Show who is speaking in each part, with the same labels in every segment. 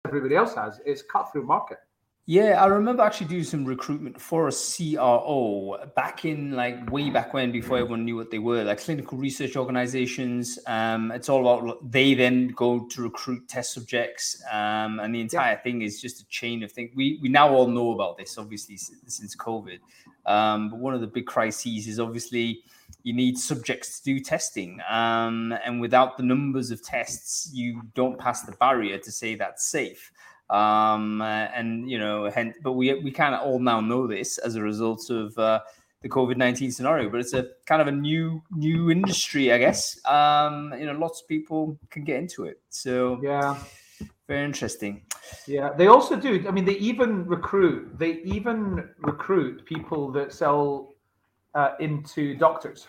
Speaker 1: everybody else has. It's cut through market.
Speaker 2: Yeah, I remember actually doing some recruitment for a CRO back in way back when, before everyone knew what they were, like clinical research organizations. It's all about, they then go to recruit test subjects, and the entire thing is just a chain of things. We now all know about this, obviously, since COVID. But one of the big crises is obviously you need subjects to do testing. And without the numbers of tests, you don't pass the barrier to say that's safe. But we kind of all now know this as a result of the COVID-19 scenario, but it's a kind of a new industry, I guess. Lots of people can get into it. So
Speaker 1: yeah,
Speaker 2: very interesting.
Speaker 1: Yeah, they also do. I mean, they even recruit people that sell into doctors.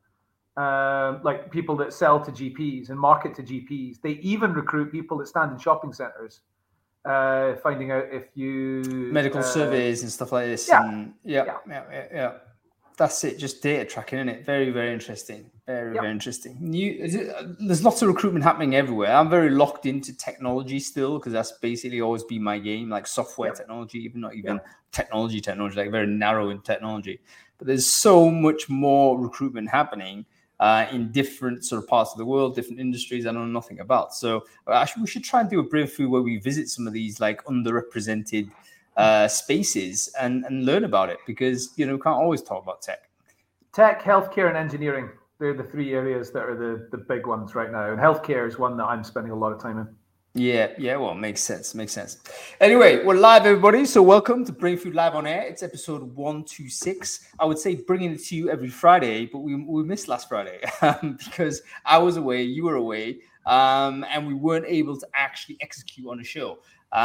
Speaker 1: Like people that sell to GPs and market to GPs. They even recruit people that stand in shopping centres. Finding out if you
Speaker 2: medical surveys and stuff like this. Yeah. That's it. Just data tracking, isn't it? Very, very interesting. Very interesting. There's lots of recruitment happening everywhere. I'm very locked into technology still, because that's basically always been my game, like software technology, even not even technology, like very narrow in technology. But there's so much more recruitment happening in different sort of parts of the world, different industries I know nothing about. So actually, we should try and do a Brave Food where we visit some of these underrepresented spaces and learn about it, because we can't always talk about tech,
Speaker 1: healthcare, and engineering. They're the three areas that are the big ones right now, and healthcare is one that I'm spending a lot of time in.
Speaker 2: Yeah, well, makes sense. Anyway, we're live, everybody, so welcome to Brain Food Live on Air. It's episode 126. I would say bringing it to you every Friday, but we missed last Friday because I was away, you were away, and we weren't able to actually execute on a show.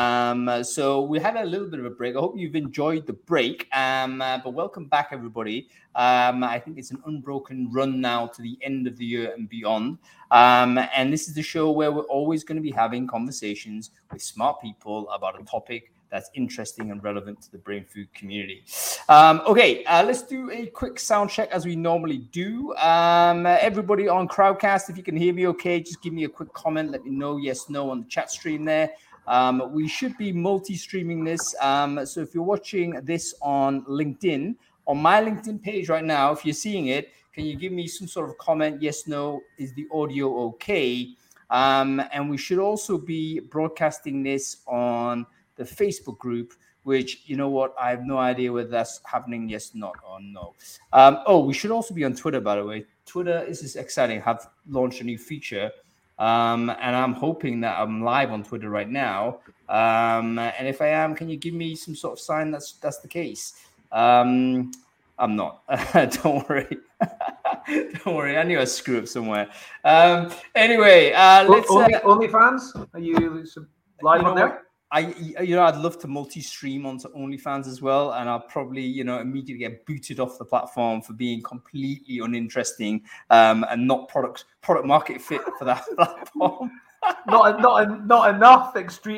Speaker 2: So we had a little bit of a break. I hope you've enjoyed the break, but welcome back, everybody. I think it's an unbroken run now to the end of the year and beyond. And this is the show where we're always going to be having conversations with smart people about a topic that's interesting and relevant to the brain food community. Okay, let's do a quick sound check as we normally do. Everybody on Crowdcast, if you can hear me okay, just give me a quick comment. Let me know yes, no on the chat stream there. We should be multi-streaming this. So if you're watching this on LinkedIn, on my LinkedIn page right now, if you're seeing it, can you give me some sort of comment? Yes, no, is the audio okay? And we should also be broadcasting this on the Facebook group, which, you know what, I have no idea whether that's happening, yes, not, or no. We should also be on Twitter, by the way. Twitter, this is exciting, have launched a new feature. And I'm hoping that I'm live on Twitter right now. And if I am, can you give me some sort of sign that's the case? I'm not. Don't worry. Don't worry. I knew I'd screw up somewhere. Anyway, let's.
Speaker 1: OnlyFans? Are you live on there?
Speaker 2: I'd love to multi-stream onto OnlyFans as well, and I'll probably, immediately get booted off the platform for being completely uninteresting and not product market fit for that platform.
Speaker 1: not enough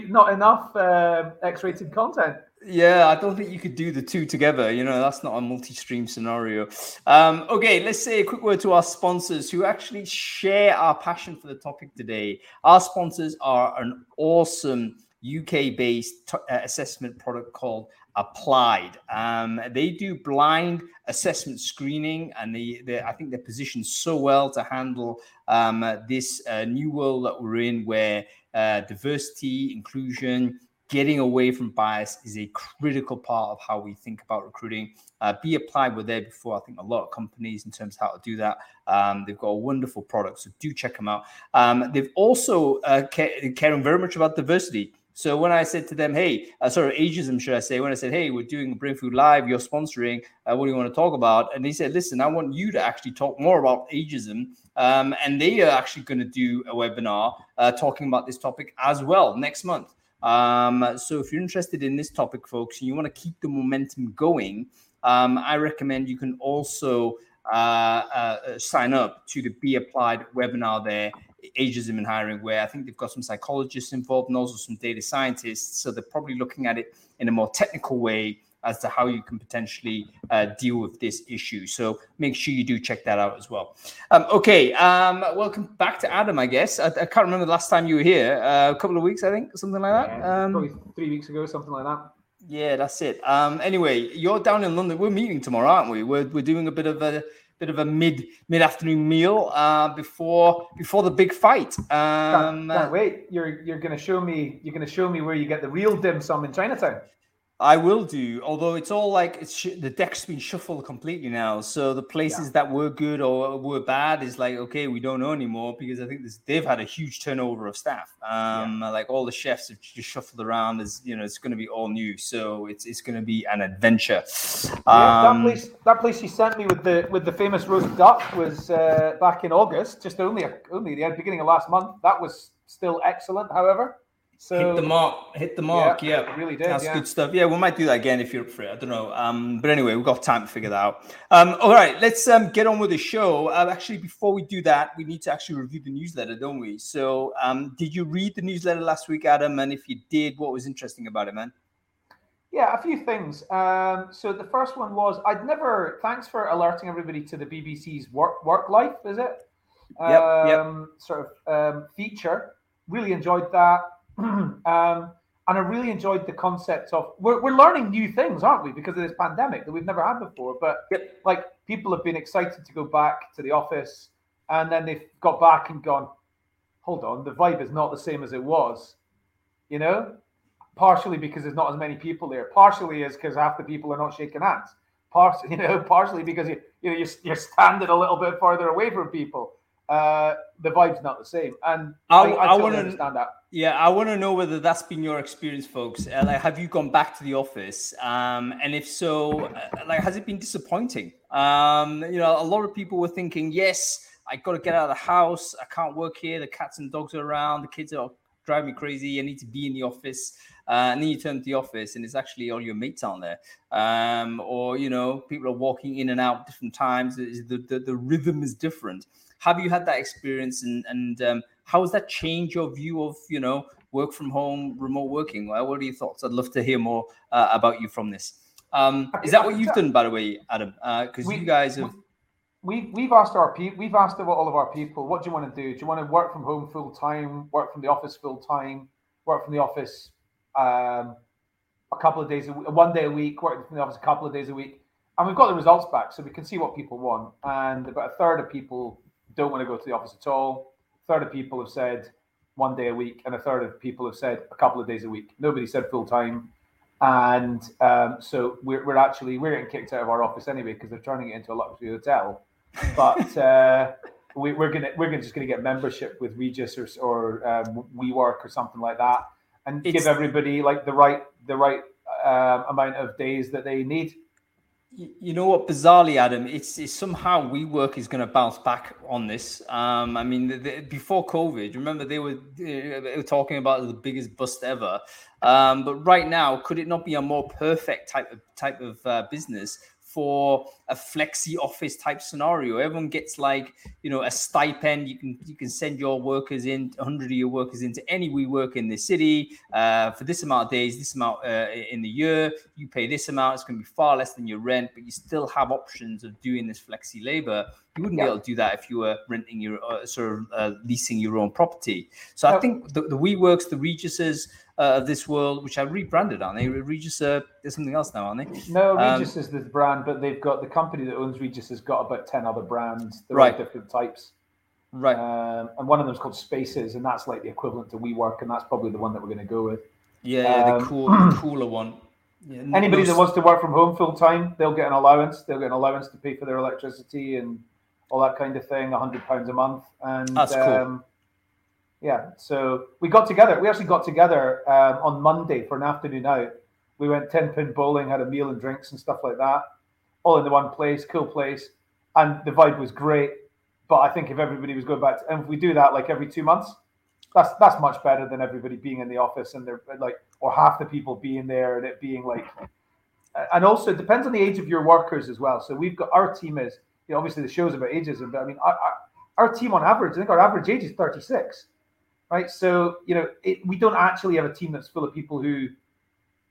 Speaker 1: X-rated content.
Speaker 2: Yeah, I don't think you could do the two together. That's not a multi-stream scenario. Okay, let's say a quick word to our sponsors who actually share our passion for the topic today. Our sponsors are an awesome UK-based assessment product called Applied. They do blind assessment screening, and I think they're positioned so well to handle this new world that we're in, where diversity, inclusion, getting away from bias is a critical part of how we think about recruiting. Be Applied were there before, I think, a lot of companies in terms of how to do that. They've got a wonderful product, so do check them out. They've also caring very much about diversity. So when I said to them, ageism, should I say, when I said, hey, we're doing Brain Food Live, you're sponsoring, what do you want to talk about? And they said, listen, I want you to actually talk more about ageism. And they are actually going to do a webinar talking about this topic as well next month. So if you're interested in this topic, folks, and you want to keep the momentum going, I recommend you can also sign up to the Be Applied webinar there, Ageism in Hiring, where I think they've got some psychologists involved and also some data scientists. So they're probably looking at it in a more technical way as to how you can potentially deal with this issue. So make sure you do check that out as well. Welcome back to Adam, I guess. I can't remember the last time you were here. A couple of weeks, I think, something like that.
Speaker 1: Probably 3 weeks ago, something like that.
Speaker 2: Yeah, that's it. Anyway, you're down in London. We're meeting tomorrow, aren't we? We're doing a bit of a mid-afternoon meal before the big fight.
Speaker 1: Can't wait. You're going to show me. You're going to show me where you get the real dim sum in Chinatown.
Speaker 2: I will do, although it's all like the deck's been shuffled completely now. So the places that were good or were bad is like, okay, we don't know anymore, because I think they've had a huge turnover of staff. Like all the chefs have just shuffled around. As you know, it's going to be all new, so it's going to be an adventure.
Speaker 1: That place you sent me with the famous roast duck was back in August, just only the beginning of last month. That was still excellent, however. So,
Speaker 2: hit the mark. Yeah,
Speaker 1: it really did.
Speaker 2: That's good stuff. Yeah, we might do that again if you're up for it. I don't know. But anyway, we've got time to figure that out. All right, let's get on with the show. Actually, before we do that, we need to actually review the newsletter, don't we? So, did you read the newsletter last week, Adam? And if you did, what was interesting about it, man?
Speaker 1: Yeah, a few things. So the first one was thanks for alerting everybody to the BBC's work life, is it? Feature. Really enjoyed that. And I really enjoyed the concept of we're learning new things, aren't we, because of this pandemic that we've never had before. But like, people have been excited to go back to the office, and then they've got back and gone, hold on, the vibe is not the same as it was, you know, partially because there's not as many people there, partially is because half the people are not shaking hands, partially because you're standing a little bit further away from people. The vibe's not the same, and I totally understand that.
Speaker 2: Yeah, I want to know whether that's been your experience, folks. Like, have you gone back to the office? And if so, has it been disappointing? A lot of people were thinking, yes, I got to get out of the house. I can't work here. The cats and dogs are around. The kids are driving me crazy. I need to be in the office. And then you turn to the office and it's actually all your mates on there. Or people are walking in and out different times. The rhythm is different. Have you had that experience, and how has that changed your view of, work from home, remote working? What are your thoughts? I'd love to hear more about you from this. Is that what you've done, by the way, Adam? Because you guys have...
Speaker 1: We've asked all of our people, what do you want to do? Do you want to work from home full time, work from the office full time, work from the office a couple of days, one day a week, work from the office a couple of days a week? And we've got the results back, so we can see what people want. And about a third of people don't want to go to the office at all. A third of people have said 1 day a week, and a third of people have said a couple of days a week. Nobody said full time, and so we're getting kicked out of our office anyway because they're turning it into a luxury hotel. But we're just gonna get membership with Regus or WeWork or something like that, and give everybody like the right amount of days that they need.
Speaker 2: You know what, bizarrely, Adam, it's somehow WeWork is going to bounce back on this. Before COVID, remember they were talking about the biggest bust ever. But right now, could it not be a more perfect type of business for a flexi office type scenario? Everyone gets a stipend. You can send your workers in, 100 of your workers into any WeWork in the city for this amount of days, this amount in the year. You pay this amount. It's going to be far less than your rent, but you still have options of doing this flexi labor. You wouldn't be able to do that if you were renting your leasing your own property. So I think the WeWorks, the Reguses of this world, which are rebranded, aren't they? Regis, there's something else now, aren't they?
Speaker 1: No, Regis is the brand, but they've got the company that owns Regis has got about 10 other brands. They're all different types.
Speaker 2: Right.
Speaker 1: And one of them is called Spaces, and that's like the equivalent to WeWork, and that's probably the one that we're going to go with.
Speaker 2: Yeah, the cooler one. Yeah,
Speaker 1: anybody that wants to work from home full time, they'll get an allowance. They'll get an allowance to pay for their electricity and all that kind of thing, £100 a month. And
Speaker 2: that's cool.
Speaker 1: Yeah, so we actually got together on Monday for an afternoon out. We went 10-pin bowling, had a meal and drinks and stuff like that, all in the one place, cool place. And the vibe was great. But I think if everybody was going back and if we do that like every 2 months, that's much better than everybody being in the office and they're like, or half the people being there and it being like, and also it depends on the age of your workers as well. So we've got, our team is, obviously the show's about ageism, but I mean, our team on average, I think our average age is 36. Right, so we don't actually have a team that's full of people who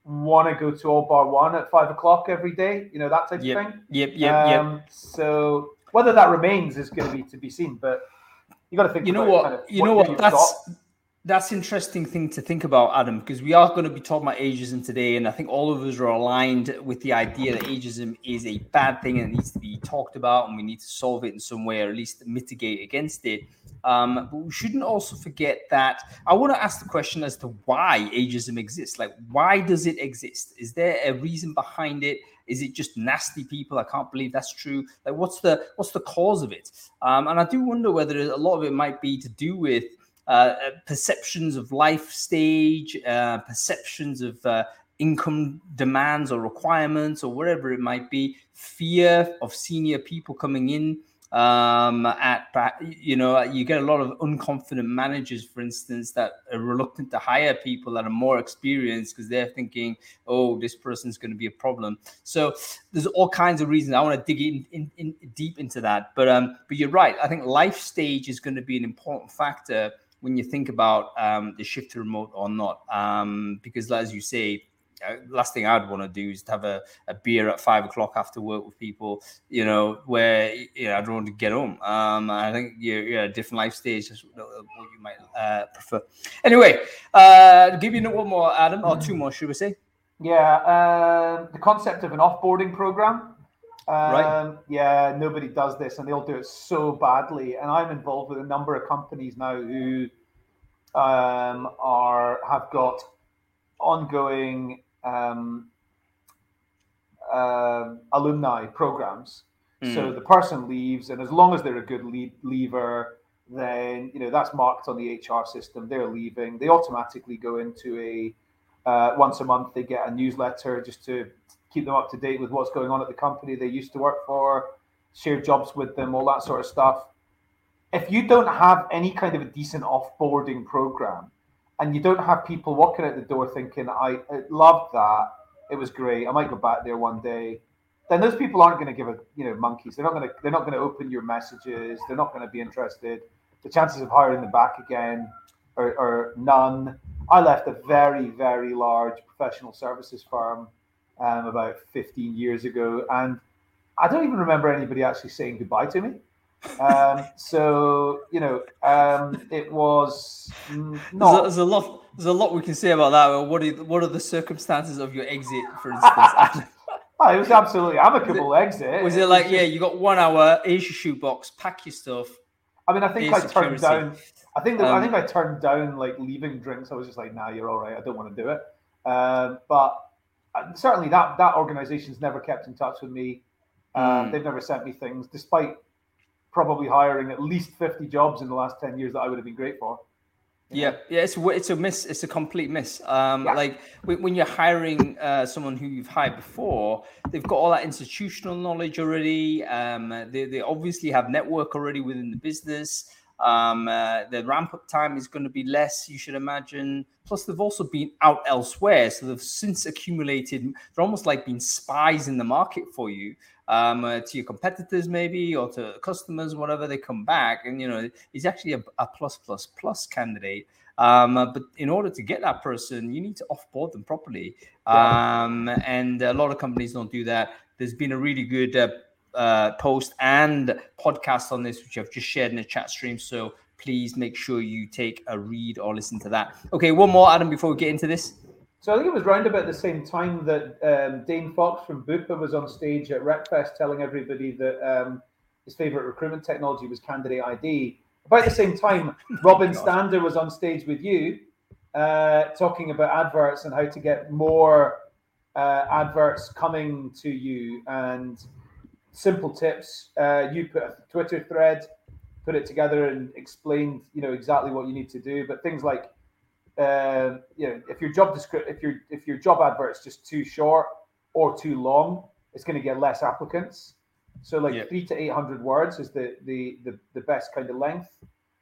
Speaker 1: want to go to All Bar One at 5 o'clock every day, that type of thing.
Speaker 2: Yep.
Speaker 1: So whether that remains is going to be seen, but you got to think about
Speaker 2: That's interesting thing to think about, Adam, because we are going to be talking about ageism today, and I think all of us are aligned with the idea that ageism is a bad thing and it needs to be talked about, and we need to solve it in some way, or at least mitigate against it. But we shouldn't also forget that I want to ask the question as to why ageism exists. Like, why does it exist? Is there a reason behind it? Is it just nasty people? I can't believe that's true. Like, what's the cause of it? And I do wonder whether a lot of it might be to do with perceptions of life stage, perceptions of income demands or requirements, or whatever it might be, fear of senior people coming in. You get a lot of unconfident managers, for instance, that are reluctant to hire people that are more experienced because they're thinking, oh, this person's going to be a problem. So there's all kinds of reasons. I want to dig in deep into that. But you're right. I think life stage is going to be an important factor when you think about the shift to remote or not, because as you say, last thing I'd want to do is to have a beer at 5 o'clock after work with people, where I don't want to get home. I think you're at a different life stage. That's what you might prefer. Anyway, give you one more, Adam, or two more, should we say?
Speaker 1: Yeah, the concept of an offboarding program.
Speaker 2: Right.
Speaker 1: Yeah, nobody does this, and they'll do it so badly. And I'm involved with a number of companies now who have got ongoing alumni programs. So the person leaves, and as long as they're a good leaver, then that's marked on the HR system. They're leaving. They automatically go into a once a month they get a newsletter just to keep them up to date with what's going on at the company they used to work for, share jobs with them, all that sort of stuff. If you don't have any kind of a decent offboarding program, and you don't have people walking out the door thinking, I loved that, it was great, I might go back there one day, then those people aren't going to give monkeys. They're not going to open your messages. They're not going to be interested. The chances of hiring them back again are none. I left a very, very large professional services firm about 15 years ago, and I don't even remember anybody actually saying goodbye to me. It was not.
Speaker 2: There's a lot we can say about that. What are the circumstances of your exit, for instance?
Speaker 1: It was absolutely amicable exit.
Speaker 2: Was it like, you got 1 hour, here's your shoebox, pack your stuff?
Speaker 1: I mean, I think I turned down. I think I turned down like leaving drinks. I was just like, nah, you're all right. I don't want to do it. But certainly that organization's never kept in touch with me. They've never sent me things, despite probably hiring at least 50 jobs in the last 10 years that I would have been great for.
Speaker 2: Yeah, it's a miss. It's a complete miss. Like when you're hiring someone who you've hired before, they've got all that institutional knowledge already. They obviously have network already within the business. The ramp up time is going to be less, you should imagine. Plus, they've also been out elsewhere, so they've since accumulated. They're almost like being spies in the market for you. To your competitors maybe, or to customers, whatever. They come back and he's actually a plus candidate, but in order to get that person you need to offboard them properly, and a lot of companies don't do that. There's been a really good post and podcast on this which I've just shared in the chat stream, so please make sure you take a read or listen to that. Okay, one more, Adam, before we get into this.
Speaker 1: So I think it was round about the same time that Dane Fox from Bupa was on stage at RecFest telling everybody that his favorite recruitment technology was Candidate ID. About the same time, Robin Stander was on stage with you talking about adverts and how to get more adverts coming to you, and simple tips. You put a Twitter thread, put it together and explained exactly what you need to do, but things like if your job if your job advert is just too short or too long, it's going to get less applicants. So 300 to 800 words is the best kind of length.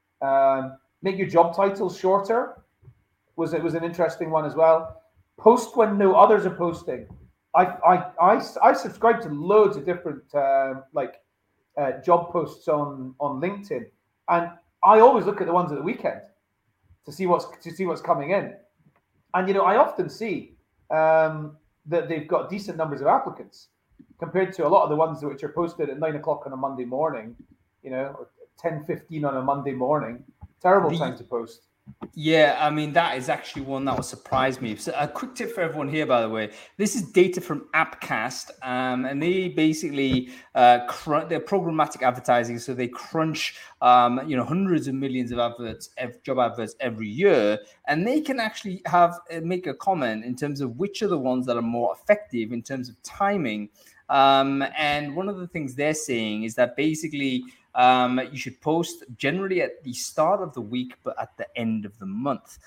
Speaker 1: Make your job titles shorter was an interesting one as well. Post when no others are posting. I subscribe to loads of different job posts on LinkedIn, and I always look at the ones at the weekend to see what's coming in. And I often see that they've got decent numbers of applicants compared to a lot of the ones which are posted at 9 o'clock on a Monday morning, or 10:15 on a Monday morning. Terrible time to post.
Speaker 2: Yeah, I mean, that is actually one that will surprise me. So a quick tip for everyone here, by the way. This is data from Appcast, and they basically they're programmatic advertising, so they crunch hundreds of millions of job adverts every year, and they can actually make a comment in terms of which are the ones that are more effective in terms of timing. And one of the things they're saying is that basically you should post generally at the start of the week, but at the end of the month.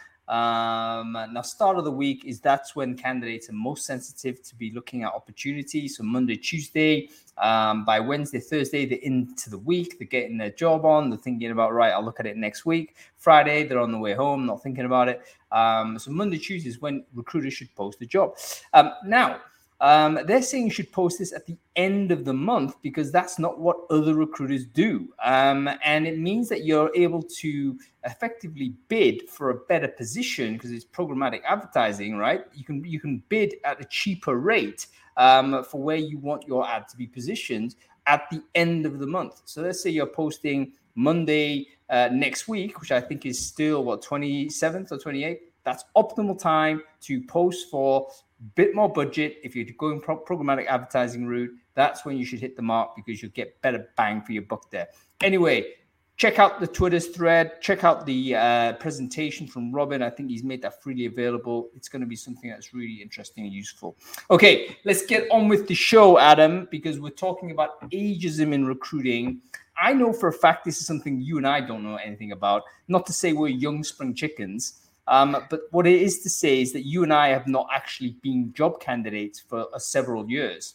Speaker 2: Now, start of the week that's when candidates are most sensitive to be looking at opportunities. So Monday, Tuesday, by Wednesday, Thursday, they're into the week, they're getting their job on, they're thinking about, right, I'll look at it next week. Friday, they're on the way home, not thinking about it. So Monday, Tuesday is when recruiters should post the job. Now, they're saying you should post this at the end of the month because that's not what other recruiters do. And it means that you're able to effectively bid for a better position because it's programmatic advertising, right? You can bid at a cheaper rate for where you want your ad to be positioned at the end of the month. So let's say you're posting Monday next week, which I think is still 27th or 28th. That's optimal time to post for bit more budget. If you're going programmatic advertising route, that's when you should hit the mark because you'll get better bang for your buck there. Anyway, check out the Twitter's thread. Check out the presentation from Robin. I think he's made that freely available. It's going to be something that's really interesting and useful. Okay, let's get on with the show, Adam, because we're talking about ageism in recruiting. I know for a fact this is something you and I don't know anything about. Not to say we're young spring chickens. But what it is to say is that you and I have not actually been job candidates for several years.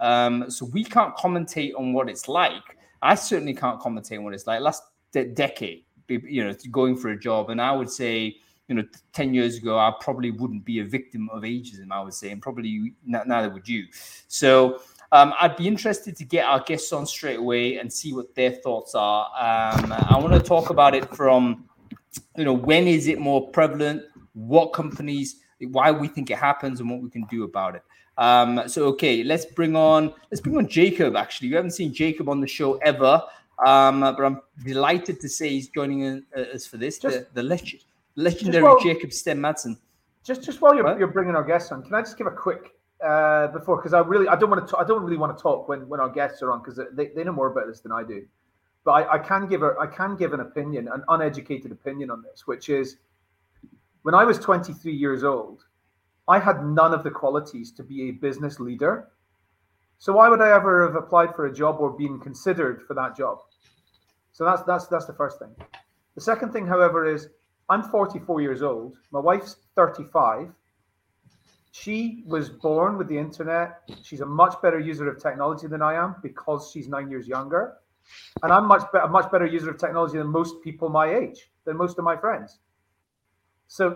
Speaker 2: So we can't commentate on what it's like. I certainly can't commentate on what it's like. Last decade, going for a job. And I would say, 10 years ago, I probably wouldn't be a victim of ageism, I would say, and probably neither would you. So I'd be interested to get our guests on straight away and see what their thoughts are. I want to talk about it from when is it more prevalent, what companies, why we think it happens, and what we can do about it. Okay, let's bring on Jacob. Actually, we haven't seen Jacob on the show ever, but I'm delighted to say he's joining us for this. The legendary Jacob Sten-Madsen.
Speaker 1: Just while you're bringing our guests on, can I just give a quick before, because I don't really want to talk when our guests are on, because they know more about this than I do. But I can give an opinion, an uneducated opinion on this, which is when I was 23 years old, I had none of the qualities to be a business leader. So why would I ever have applied for a job or been considered for that job? So that's the first thing. The second thing, however, is I'm 44 years old. My wife's 35. She was born with the internet. She's a much better user of technology than I am because she's 9 years younger. And I'm a much better user of technology than most people my age, than most of my friends. So,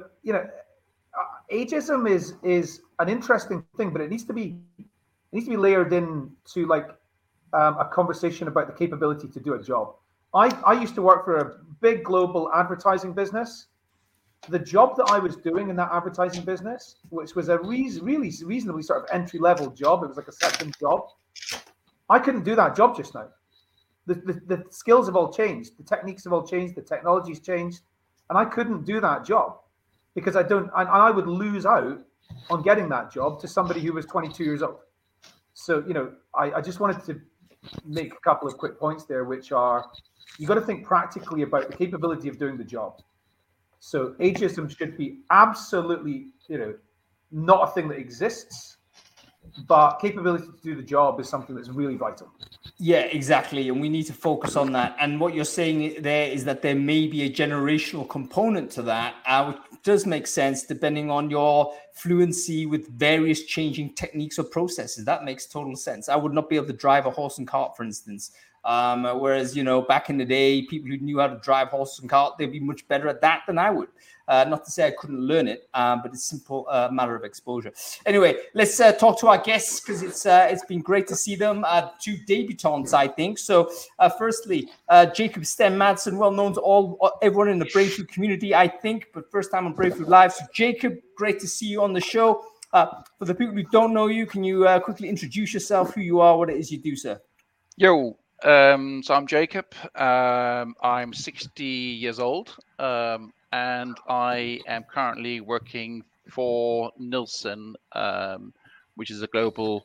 Speaker 1: ageism is an interesting thing, but it needs to be layered in to a conversation about the capability to do a job. I used to work for a big global advertising business. The job that I was doing in that advertising business, which was a really reasonably sort of entry-level job, it was like a second job. I couldn't do that job just now. The skills have all changed. The techniques have all changed. The technology's changed. And I couldn't do that job because I would lose out on getting that job to somebody who was 22 years old. So, I just wanted to make a couple of quick points there, which are, you got to think practically about the capability of doing the job. So ageism should be absolutely, not a thing that exists, but capability to do the job is something that's really vital.
Speaker 2: Yeah, exactly. And we need to focus on that. And what you're saying there is that there may be a generational component to that, which does make sense depending on your fluency with various changing techniques or processes. That makes total sense. I would not be able to drive a horse and cart, for instance. Whereas, back in the day, people who knew how to drive horse and cart, they'd be much better at that than I would. Not to say I couldn't learn it, but it's a simple matter of exposure. Anyway, let's talk to our guests because it's been great to see them. Two debutants, I think. So, firstly, Jacob Sten-Madsen, well known to everyone in the Brainfood community, I think, but first time on Brainfood Live. So, Jacob, great to see you on the show. For the people who don't know you, can you quickly introduce yourself, who you are, what it is you do, sir?
Speaker 3: Yo, so I'm Jacob. I'm 60 years old, and I am currently working for Nielsen, which is a global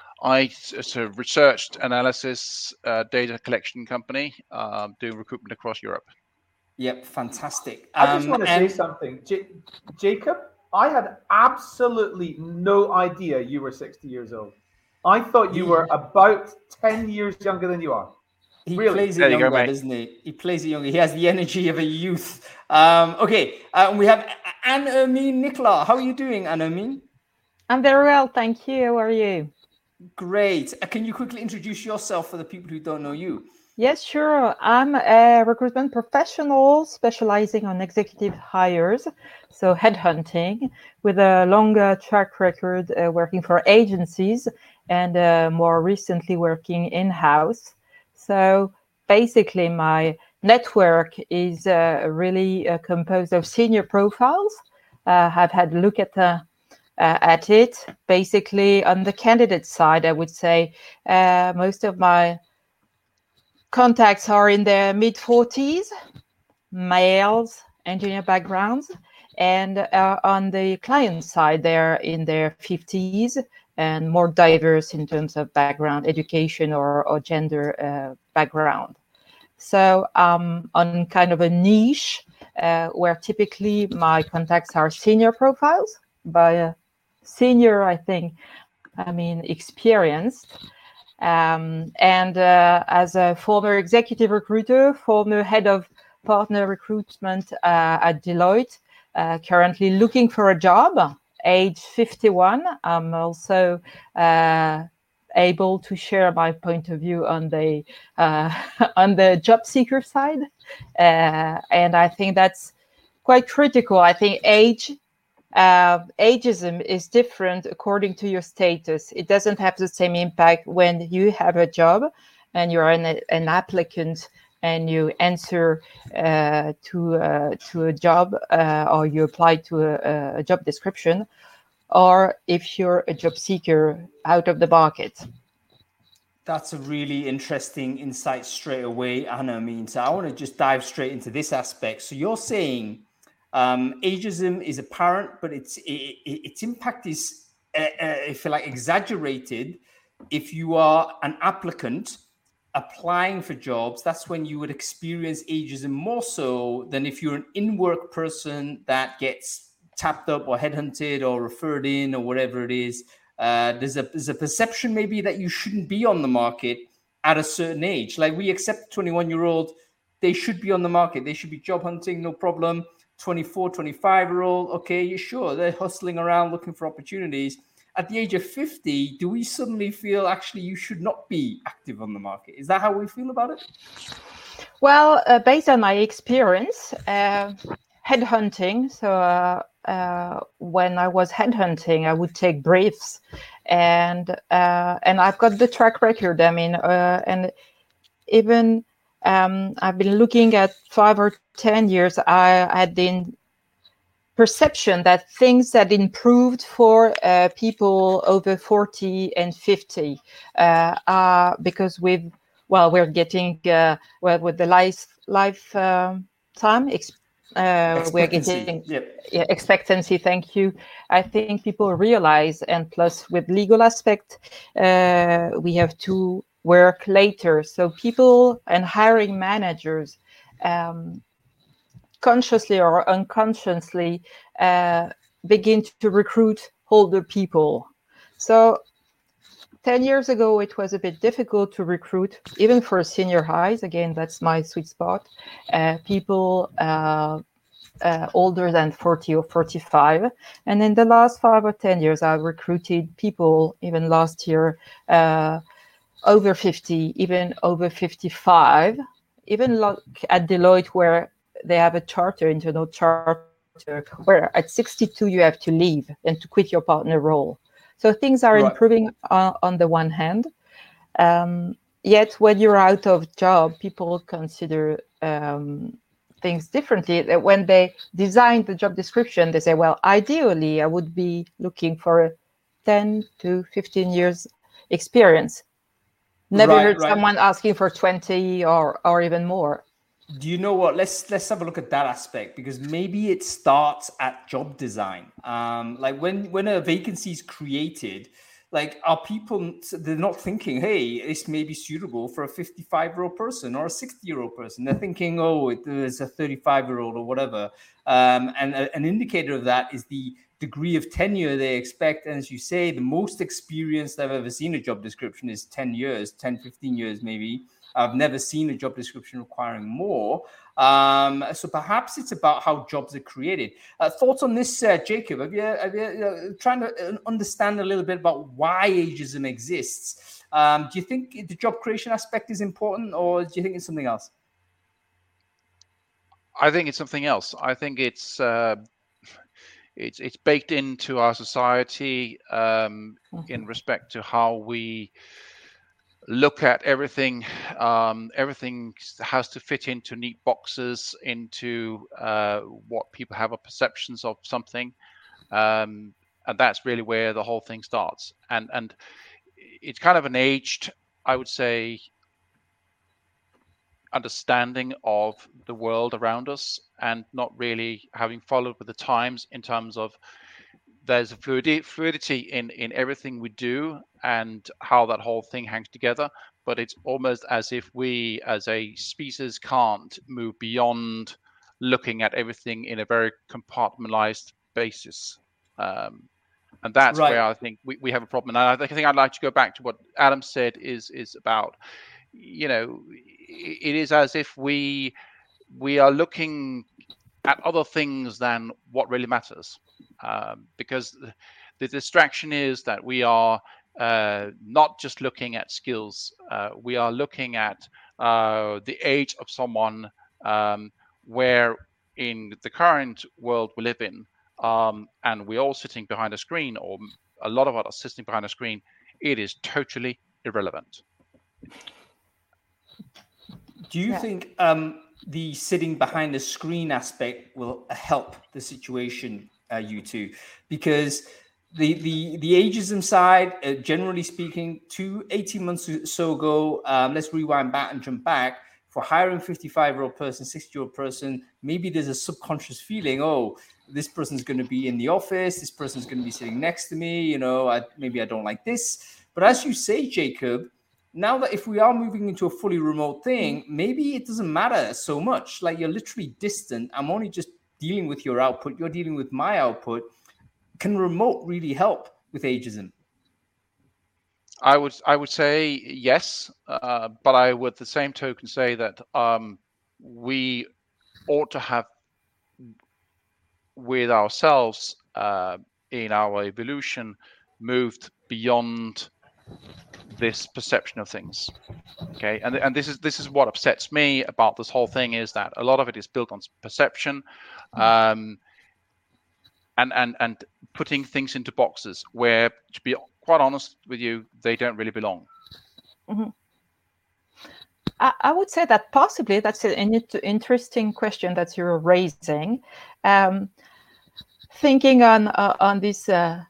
Speaker 3: research analysis data collection company doing recruitment across Europe.
Speaker 2: Yep, fantastic.
Speaker 1: I just want to say something. Jacob, I had absolutely no idea you were 60 years old. I thought you were about 10 years younger than you are.
Speaker 2: He
Speaker 1: really?
Speaker 2: plays it younger, doesn't he? He plays it younger. He has the energy of a youth. Okay, we have Anne-Hermine Nicolas. How are you doing, Anne-Hermine?
Speaker 4: I'm very well, thank you. How are you?
Speaker 2: Great. Can you quickly introduce yourself for the people who don't know you?
Speaker 4: Yes, sure. I'm a recruitment professional specializing on executive hires, so headhunting, with a longer track record working for agencies and more recently working in-house. So basically, my network is really composed of senior profiles. I've had a look at it. Basically, on the candidate side, I would say most of my contacts are in their mid-40s, males, engineer backgrounds, and on the client side, they're in their 50s and more diverse in terms of background, education or gender background. So on kind of a niche where typically my contacts are senior profiles. By senior, I mean experienced. And as a former executive recruiter, former head of partner recruitment at Deloitte, currently looking for a job, age 51. I'm also able to share my point of view on the job seeker side. And I think that's quite critical. I think ageism is different according to your status. It doesn't have the same impact when you have a job and you're an applicant and you answer to a job or you apply to a job description, or if you're a job seeker out of the market.
Speaker 2: That's a really interesting insight straight away, Anna. I mean, so I want to just dive straight into this aspect. So you're saying ageism is apparent, but its impact is, if you like, exaggerated. If you are an applicant applying for jobs, that's when you would experience ageism more so than if you're an in-work person that gets tapped up or headhunted or referred in or whatever it is. There's a perception maybe that you shouldn't be on the market at a certain age. Like we accept 21-year-old, they should be on the market. They should be job hunting, no problem. 24, 25-year-old, okay, sure, they're hustling around looking for opportunities. At the age of 50, do we suddenly feel actually you should not be active on the market? Is that how we feel about it?
Speaker 4: Well, based on my experience, headhunting, so when I was headhunting, I would take briefs, and I've got the track record. I mean, and even I've been looking at 5 or 10 years. I had the perception that things had improved for people over 40 and 50 because we're getting with the lifetime. We're getting expectancy. Thank you. I think people realize, and plus with legal aspect, we have to work later. So people and hiring managers consciously or unconsciously begin to recruit older people. So 10 years ago, it was a bit difficult to recruit, even for senior highs. Again, that's my sweet spot. People older than 40 or 45. And in the last 5 or 10 years, I've recruited people, even last year, over 50, even over 55, even like at Deloitte, where they have a charter, internal charter, where at 62 you have to leave and to quit your partner role. So things are improving on the one hand. Yet when you're out of job, people consider things differently. That when they design the job description, they say, well, ideally, I would be looking for a 10 to 15 years experience. Never heard someone asking for 20 or even more.
Speaker 2: Do you know what? Let's have a look at that aspect, because maybe it starts at job design. Like when a vacancy is created, like are people, they're not thinking, hey, this may be suitable for a 55-year-old person or a 60-year-old person. They're thinking, oh, there's a 35-year-old or whatever. And an indicator of that is the degree of tenure they expect. And as you say, the most experienced I've ever seen a job description is 10 years, 10, 15 years maybe. I've never seen a job description requiring more. So perhaps it's about how jobs are created. Thoughts on this, Jacob? Have you trying to understand a little bit about why ageism exists? Do you think the job creation aspect is important, or do you think it's something else?
Speaker 3: I think it's something else. I think it's baked into our society in respect to how we look at everything. Everything has to fit into neat boxes, into what people have a perceptions of something, and that's really where the whole thing starts. And it's kind of an aged, I would say, understanding of the world around us, and not really having followed with the times in terms of there's a fluidity in everything we do and how that whole thing hangs together. But it's almost as if we as a species can't move beyond looking at everything in a very compartmentalized basis. And that's where I think we have a problem. And I think I'd like to go back to what Adam said is about, it is as if we are looking at other things than what really matters. Because the distraction is that we are not just looking at skills. We are looking at the age of someone, where in the current world we live in, and we're all sitting behind a screen, or a lot of us are sitting behind a screen, it is totally irrelevant.
Speaker 2: Do you think the sitting behind the screen aspect will help the situation, you two? Because the ageism side, generally speaking, 18 months or so ago, let's rewind back and jump back. For hiring 55-year-old person, 60-year-old person, maybe there's a subconscious feeling, oh, this person's going to be in the office, this person's going to be sitting next to me, maybe I don't like this. But as you say, Jacob, now that if we are moving into a fully remote thing, maybe it doesn't matter so much. Like, you're literally distant. I'm only just dealing with your output. You're dealing with my output. Can remote really help with ageism?
Speaker 3: I would say yes, but I would, the same token, say that we ought to have with ourselves in our evolution moved beyond this perception of things. Okay, and this is what upsets me about this whole thing, is that a lot of it is built on perception, and putting things into boxes where, to be quite honest with you, they don't really belong.
Speaker 4: Mm-hmm. I would say that possibly that's an interesting question that you're raising. Thinking on this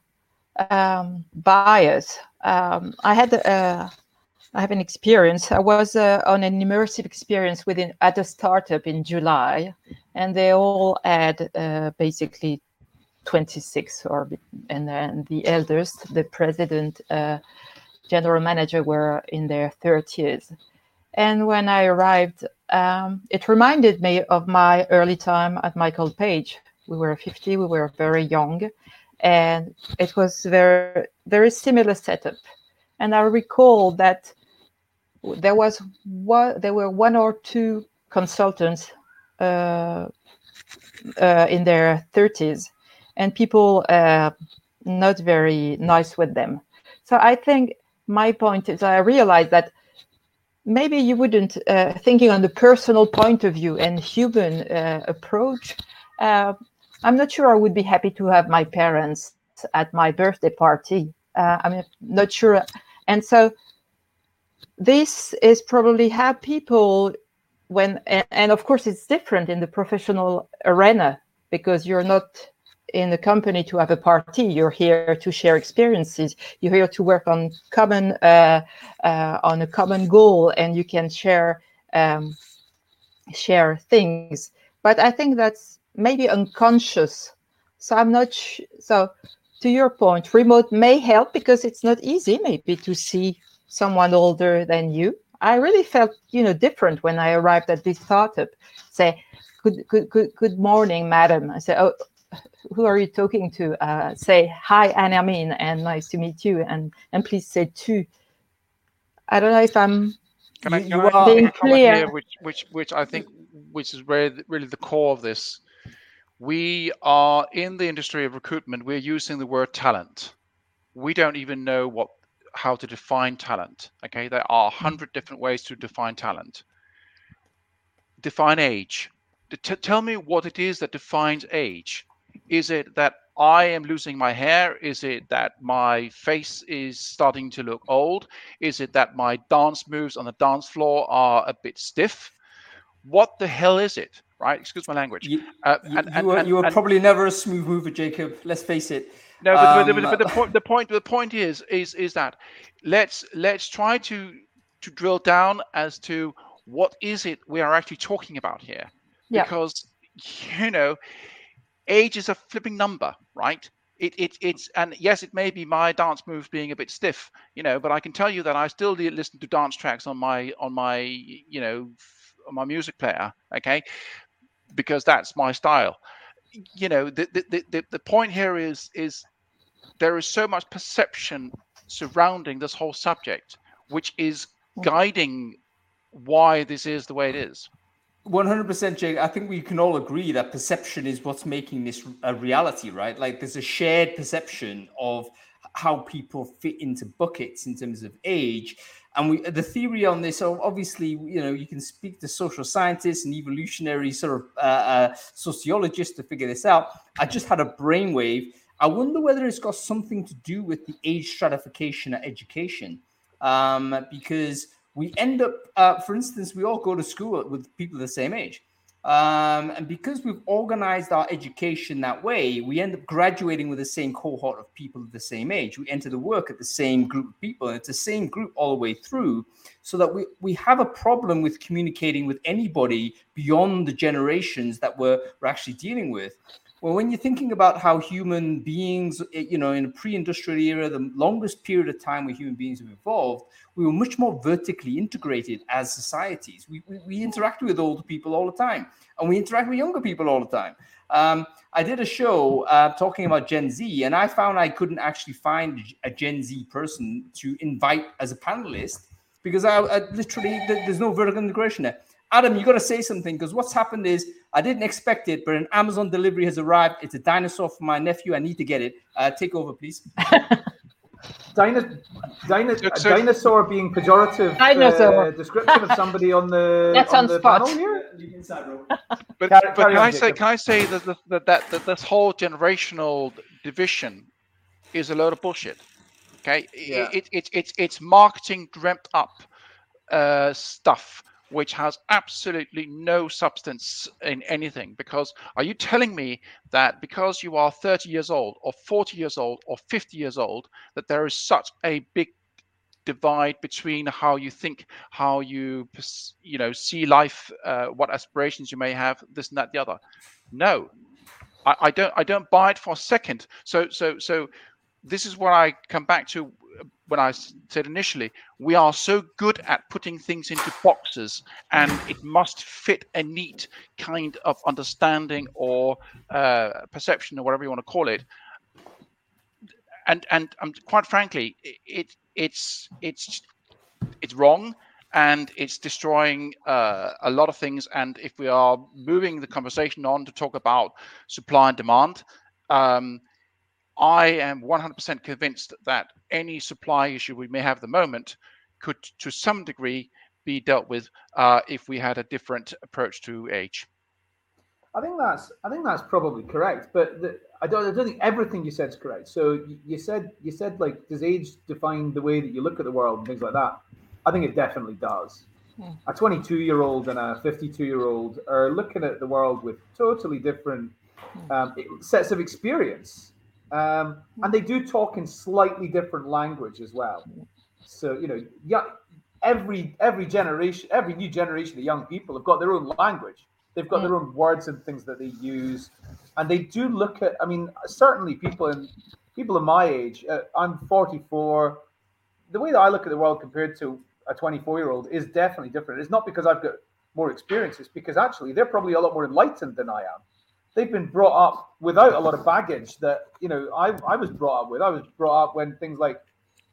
Speaker 4: bias, I have an experience. I was on an immersive experience at a startup in July, and they all had basically 26, and then the eldest, the president, general manager, were in their 30s. And when I arrived, it reminded me of my early time at Michael Page. We were 50, we were very young, and it was very, very similar setup. And I recall that there were one or two consultants in their 30s, and people not very nice with them. So I think my point is, I realized that maybe you wouldn't, thinking on the personal point of view and human approach, I'm not sure I would be happy to have my parents at my birthday party. I'm not sure. And so this is probably how people and of course it's different in the professional arena, because you're not in a company to have a party. You're here to share experiences. You're here to work on a common goal, and you can share things. But I think that's maybe unconscious. So I'm not so to your point, remote may help because it's not easy maybe to see someone older than you. I really felt, different when I arrived at this startup. Say, good morning, madam. I say, oh, who are you talking to? Say, hi, Anne-Hermine, and nice to meet you. And please say tu. I don't know if I'm
Speaker 3: Can
Speaker 4: you
Speaker 3: I
Speaker 4: are
Speaker 3: make
Speaker 4: being
Speaker 3: a comment
Speaker 4: clear.
Speaker 3: here, which I think, which is really the core of this. We are in the industry of recruitment. We're using the word talent. We don't even know how to define talent. Okay, there are 100 different ways to define talent. Define age. Tell me what it is that defines age. Is it that I am losing my hair? Is it that my face is starting to look old? Is it that my dance moves on the dance floor are a bit stiff? What the hell is it? Right? Excuse my language.
Speaker 2: You were probably never a smooth mover, Jacob. Let's face it.
Speaker 3: No, but the point is that let's try to drill down as to what is it we are actually talking about here, because age is a flipping number, right? It's and yes, it may be my dance moves being a bit stiff, but I can tell you that I still listen to dance tracks on my music player, okay, because that's my style. The point here is there is so much perception surrounding this whole subject, which is guiding why this is the way it is.
Speaker 2: 100%, Jake. I think we can all agree that perception is what's making this a reality, right? Like there's a shared perception of how people fit into buckets in terms of age. And the theory on this, so obviously, you can speak to social scientists and evolutionary sort of sociologists to figure this out. I just had a brainwave. I wonder whether it's got something to do with the age stratification at education, because we end up, for instance, we all go to school with people the same age. And because we've organized our education that way, we end up graduating with the same cohort of people of the same age. We enter the work at the same group of people, and it's the same group all the way through, so that we have a problem with communicating with anybody beyond the generations that we're actually dealing with. Well, when you're thinking about how human beings, in a pre-industrial era, the longest period of time where human beings have evolved, we were much more vertically integrated as societies. We interact with older people all the time, and we interact with younger people all the time. I did a show talking about Gen Z, and I found I couldn't actually find a Gen Z person to invite as a panelist because I literally, there's no vertical integration there. Adam, you got to say something, because what's happened is I didn't expect it, but an Amazon delivery has arrived. It's a dinosaur for my nephew. I need to get it. Take over, please.
Speaker 1: Dinosaur being pejorative description of somebody on the
Speaker 4: That's on spot
Speaker 1: panel here.
Speaker 3: But can I say that this whole generational division is a load of bullshit? Okay, yeah. It's marketing dreamt up stuff, which has absolutely no substance in anything. Because are you telling me that because you are 30 years old or 40 years old or 50 years old, that there is such a big divide between how you think, how you see life, what aspirations you may have, this and that, the other? No, I don't buy it for a second. So this is what I come back to when I said initially, we are so good at putting things into boxes, and it must fit a neat kind of understanding or perception, or whatever you want to call it. And quite frankly, it's wrong, and it's destroying a lot of things. And if we are moving the conversation on to talk about supply and demand, I am 100% convinced that any supply issue we may have at the moment could, to some degree, be dealt with if we had a different approach to age.
Speaker 1: I think that's probably correct, but I don't think everything you said is correct. So you said like, does age define the way that you look at the world and things like that? I think it definitely does. a 22-year-old and a 52-year-old are looking at the world with totally different sets of experience. And they do talk in slightly different language as well. So, every generation, every new generation of young people have got their own language. They've got their own words and things that they use. And they do look at, certainly people in my age, I'm 44. The way that I look at the world compared to a 24-year-old is definitely different. It's not because I've got more experience. It's because actually they're probably a lot more enlightened than I am. They've been brought up without a lot of baggage that, I was brought up with. I was brought up when things like,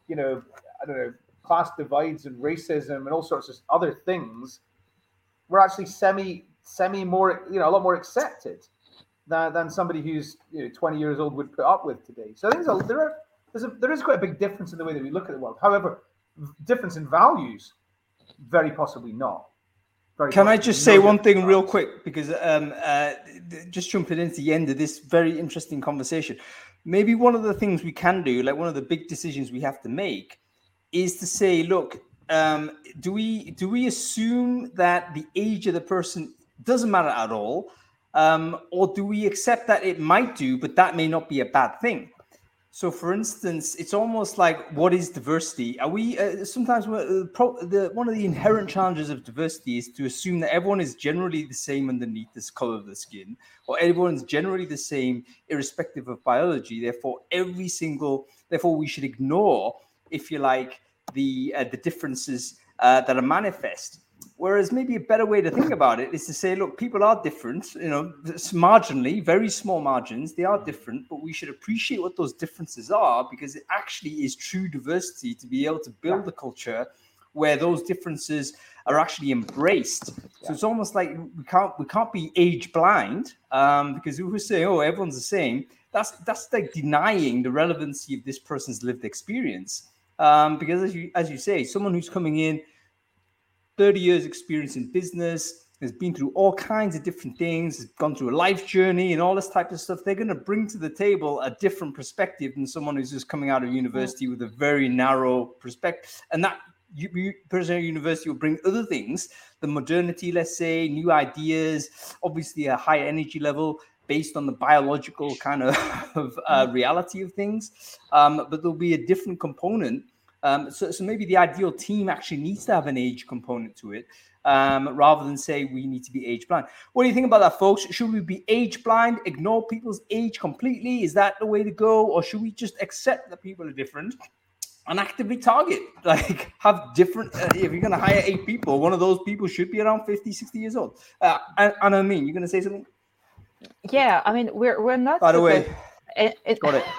Speaker 1: class divides and racism and all sorts of other things were actually semi more, a lot more accepted than somebody who's 20 years old would put up with today. So I think there is quite a big difference in the way that we look at the world. However, difference in values, very possibly not.
Speaker 2: Can I just say one thing real quick? Because just jumping into the end of this very interesting conversation, maybe one of the things we can do, like one of the big decisions we have to make, is to say, look, do we assume that the age of the person doesn't matter at all, or do we accept that it might do, but that may not be a bad thing? So, for instance, it's almost like, what is diversity? Are we sometimes one of the inherent challenges of diversity is to assume that everyone is generally the same underneath this color of the skin, or everyone's generally the same irrespective of biology. Therefore, we should ignore, if you like, the differences that are manifest. Whereas maybe a better way to think about it is to say, look, people are different, marginally, very small margins, they are different, but we should appreciate what those differences are, because it actually is true diversity to be able to build a culture where those differences are actually embraced. So it's almost like we can't be age blind, because if we say, oh, everyone's the same, that's like denying the relevancy of this person's lived experience. Because as you say, someone who's coming in, 30 years experience in business, has been through all kinds of different things, has gone through a life journey and all this type of stuff, they're going to bring to the table a different perspective than someone who's just coming out of university with a very narrow perspective. And that person at university will bring other things, the modernity, let's say, new ideas, obviously a high energy level based on the biological kind of reality of things. But there'll be a different component. So maybe the ideal team actually needs to have an age component to it, rather than say we need to be age blind. What do you think about that, folks? Should we be age blind, ignore people's age completely? Is that the way to go? Or should we just accept that people are different and actively target, like have different, if you're going to hire 8 people, one of those people should be around 50, 60 years old. And I mean, you're going to say something?
Speaker 4: Yeah, I mean, we're not.
Speaker 2: By the way, got it.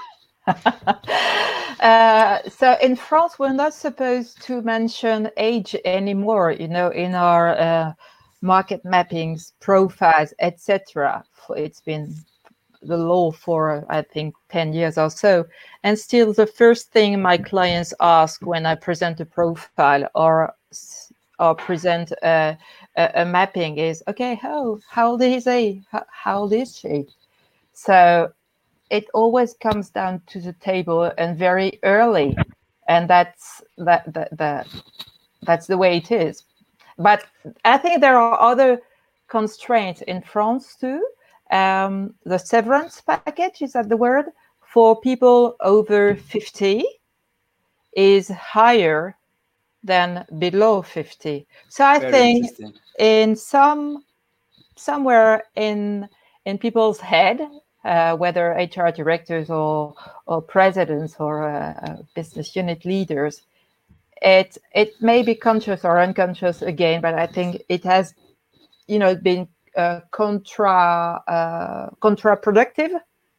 Speaker 4: So in France, we're not supposed to mention age anymore, in our market mappings, profiles, etc. It's been the law for, I think, 10 years or so. And still the first thing my clients ask when I present a profile or present a mapping is, okay, how old is he? How old is she? So it always comes down to the table and very early, and that's the way it is. But I think there are other constraints in France too. The severance package, is that the word, for people over 50 is higher than below 50. So I think in somewhere in people's head, whether HR directors or presidents or business unit leaders, it may be conscious or unconscious again, but I think it has, been counterproductive.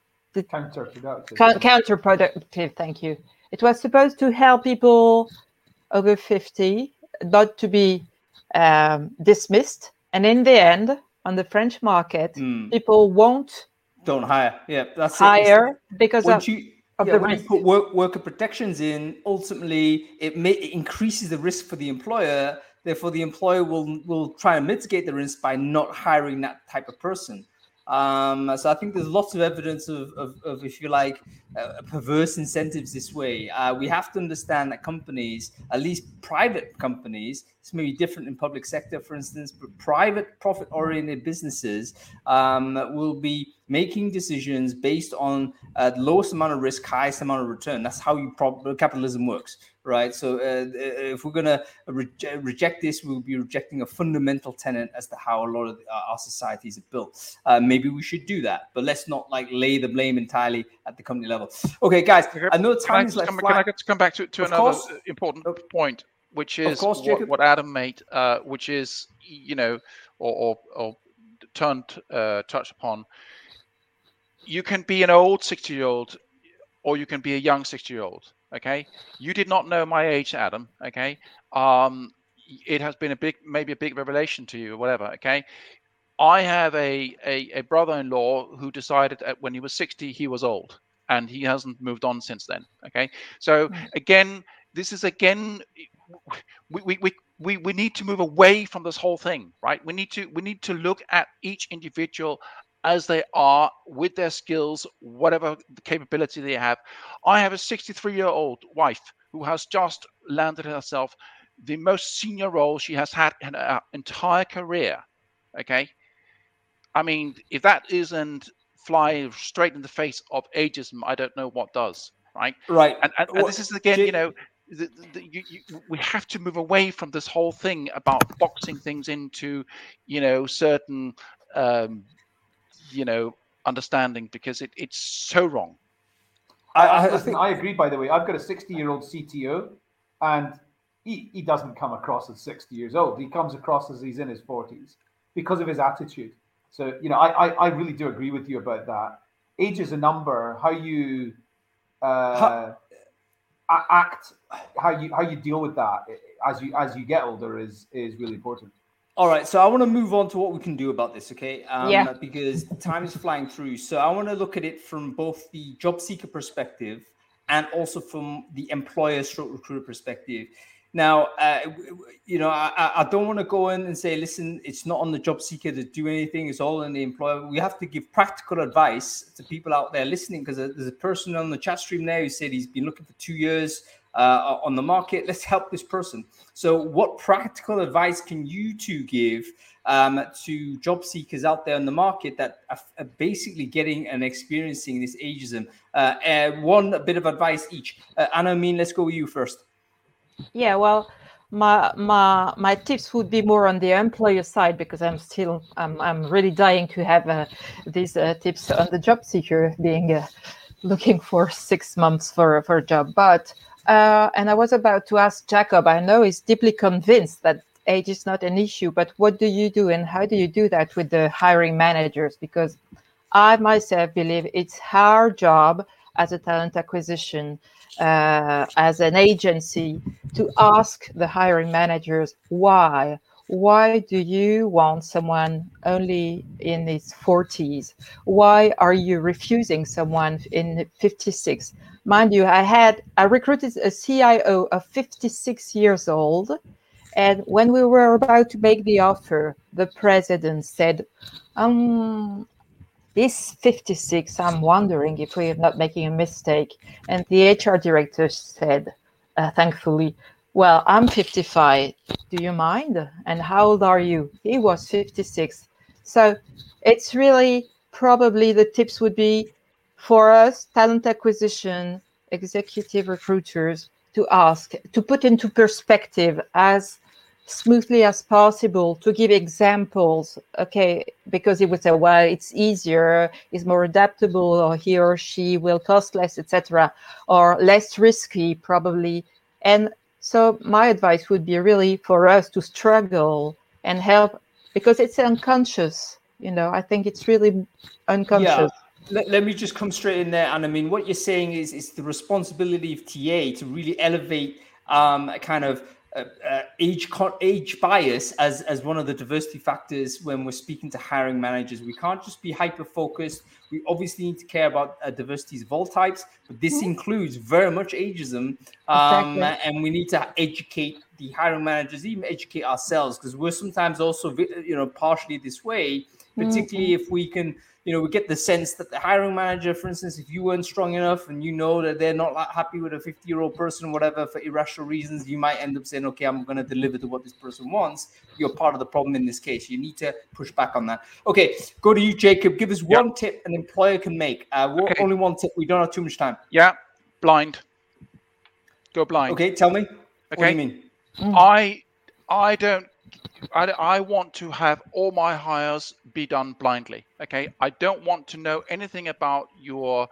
Speaker 4: Counterproductive. Thank you. It was supposed to help people over 50 not to be dismissed, and in the end, on the French market, people don't hire.
Speaker 2: Yeah, that's
Speaker 4: hire because of
Speaker 2: the risk. When you put worker protections in, ultimately it increases the risk for the employer. Therefore, the employer will try and mitigate the risk by not hiring that type of person. So I think there's lots of evidence of if you like, perverse incentives this way. We have to understand that companies, at least private companies, This may be different in public sector, for instance, but private profit-oriented businesses will be making decisions based on the lowest amount of risk, highest amount of return. That's how capitalism works, right? So if we're going to reject this, we'll be rejecting a fundamental tenet as to how a lot of our societies are built. Maybe we should do that, but let's not like lay the blame entirely at the company level. Okay, guys, I know time is like
Speaker 3: Can I come back to another important point, which is what Adam made, which is, or touched upon. You can be an old 60-year-old, or you can be a young 60-year-old. Okay, you did not know my age, Adam. Okay, it has been maybe a big revelation to you, or whatever. Okay, I have a brother-in-law who decided that when he was 60 he was old, and he hasn't moved on since then. Okay, so again, this is we need to move away from this whole thing, right? We need to look at each individual as they are, with their skills, whatever the capability they have. I have a 63-year-old wife who has just landed herself the most senior role she has had in her entire career. Okay, I mean, if that isn't fly straight in the face of ageism, I don't know what does. Right. And this is again, we have to move away from this whole thing about boxing things into, certain, understanding, because it's so wrong.
Speaker 1: I agree, by the way. I've got a 60-year-old CTO, and he doesn't come across as 60 years old. He comes across as he's in his 40s because of his attitude. So, I really do agree with you about that. Age is a number. How you act, how you deal with that as you get older is really important.
Speaker 2: All right, so I want to move on to what we can do about this, okay? Because time is flying through. So I want to look at it from both the job seeker perspective and also from the employer/recruiter perspective. Now, I don't want to go in and say, listen, it's not on the job seeker to do anything. It's all on the employer. We have to give practical advice to people out there listening, because there's a person on the chat stream there who said he's been looking for 2 years on the market. Let's help this person. So what practical advice can you two give to job seekers out there in the market that are basically getting and experiencing this ageism? One bit of advice each. Anna, let's go with you first.
Speaker 4: Yeah, well, my tips would be more on the employer side, because I'm really dying to have these tips on the job seeker, being looking for 6 months for a job. But and I was about to ask Jacob, I know he's deeply convinced that age is not an issue, but what do you do and how do you do that with the hiring managers? Because I myself believe it's our job as a talent acquisition, as an agency, to ask the hiring managers why. Why do you want someone only in his 40s? Why are you refusing someone in 56? Mind you, I recruited a CIO of 56 years old. And when we were about to make the offer, the president said, this 56, I'm wondering if we are not making a mistake. And the HR director said, thankfully, well, I'm 55. Do you mind? And how old are you? He was 56. So it's really probably the tips would be for us, talent acquisition, executive recruiters, to ask, to put into perspective as smoothly as possible, to give examples, okay, because he would say, well, it's easier, it's more adaptable, or he or she will cost less, etc., or less risky, probably. And so my advice would be really for us to struggle and help, because it's unconscious, I think it's really unconscious.
Speaker 2: Yeah. Let me just come straight in there. And what you're saying is it's the responsibility of TA to really elevate kind of age bias as one of the diversity factors when we're speaking to hiring managers. We can't just be hyper focused. We obviously need to care about diversities of all types, but this includes very much ageism. Exactly. And we need to educate the hiring managers, even educate ourselves, because we're sometimes also partially this way, particularly if we can we get the sense that the hiring manager, for instance, if you weren't strong enough and you know that they're not happy with a 50-year-old person, whatever, for irrational reasons, you might end up saying, okay, I'm going to deliver to what this person wants. You're part of the problem in this case. You need to push back on that. Okay, go to you, Jacob. Give us one tip an employer can make. Only one tip. We don't have too much time.
Speaker 3: Yeah, blind. Go blind.
Speaker 2: Okay, tell me.
Speaker 3: Okay.
Speaker 2: What do you mean?
Speaker 3: I want to have all my hires be done blindly. Okay, I don't want to know anything about your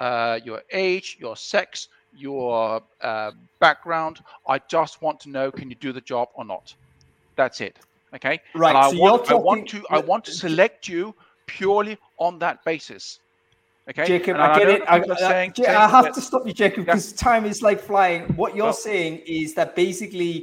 Speaker 3: age, your sex, your background. I just want to know, can you do the job or not? That's it. Okay.
Speaker 2: Right.
Speaker 3: And I want to select you purely on that basis. Okay,
Speaker 2: Jacob, I get it. I have to stop you, Jacob, because time is like flying. What you're saying is that basically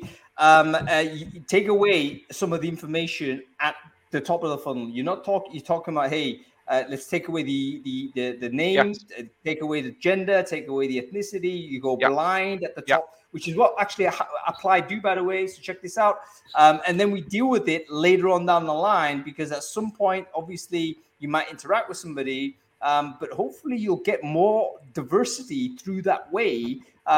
Speaker 2: you take away some of the information at the top of the funnel. You're talking about, hey, let's take away the name, take away the gender, take away the ethnicity. You go blind at the top, which is what actually Apply do, by the way. So check this out. And then we deal with it later on down the line, because at some point, obviously, you might interact with somebody. But hopefully you'll get more diversity through that way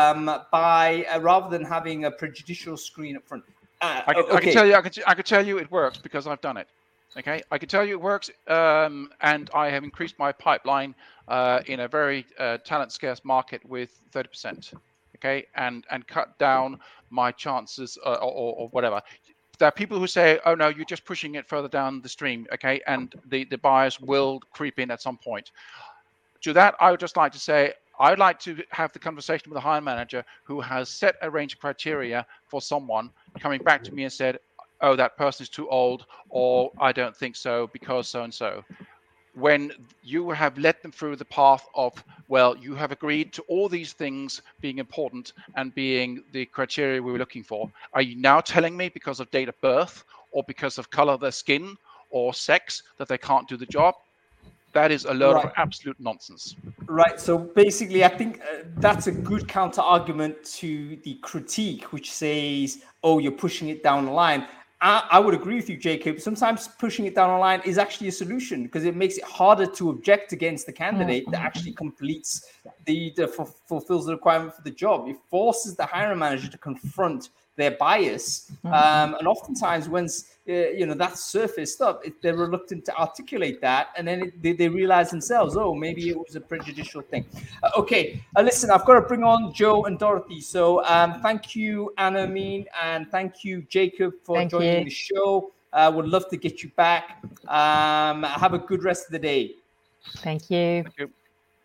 Speaker 2: by rather than having a prejudicial screen up front.
Speaker 3: I can tell you it works because I've done it. Okay, I can tell you it works, and I have increased my pipeline in a very talent scarce market with 30%. Okay, and cut down my chances or whatever. There are people who say, oh, no, you're just pushing it further down the stream, okay? And the buyers will creep in at some point. To that, I would just like to say, I'd like to have the conversation with a hiring manager who has set a range of criteria for someone coming back to me and said, oh, that person is too old, or I don't think so because so-and-so. When you have led them through the path of, well, you have agreed to all these things being important and being the criteria we were looking for. Are you now telling me because of date of birth or because of color of their skin or sex that they can't do the job? That is a load of absolute nonsense.
Speaker 2: Right. So basically, I think that's a good counter argument to the critique, which says, oh, you're pushing it down the line. I would agree with you, Jacob. Sometimes pushing it down the line is actually a solution, because it makes it harder to object against the candidate that actually completes fulfills the requirement for the job. It forces the hiring manager to confront their bias, and oftentimes when that's surfaced up, they're reluctant to articulate that, and then they realize themselves, oh, maybe it was a prejudicial thing. Okay, listen, I've got to bring on Joe and Dorothy. So thank you, Anna-Meen, and thank you, Jacob, for joining the show. Would love to get you back. Have a good rest of the day.
Speaker 4: Thank you.
Speaker 3: Thank you.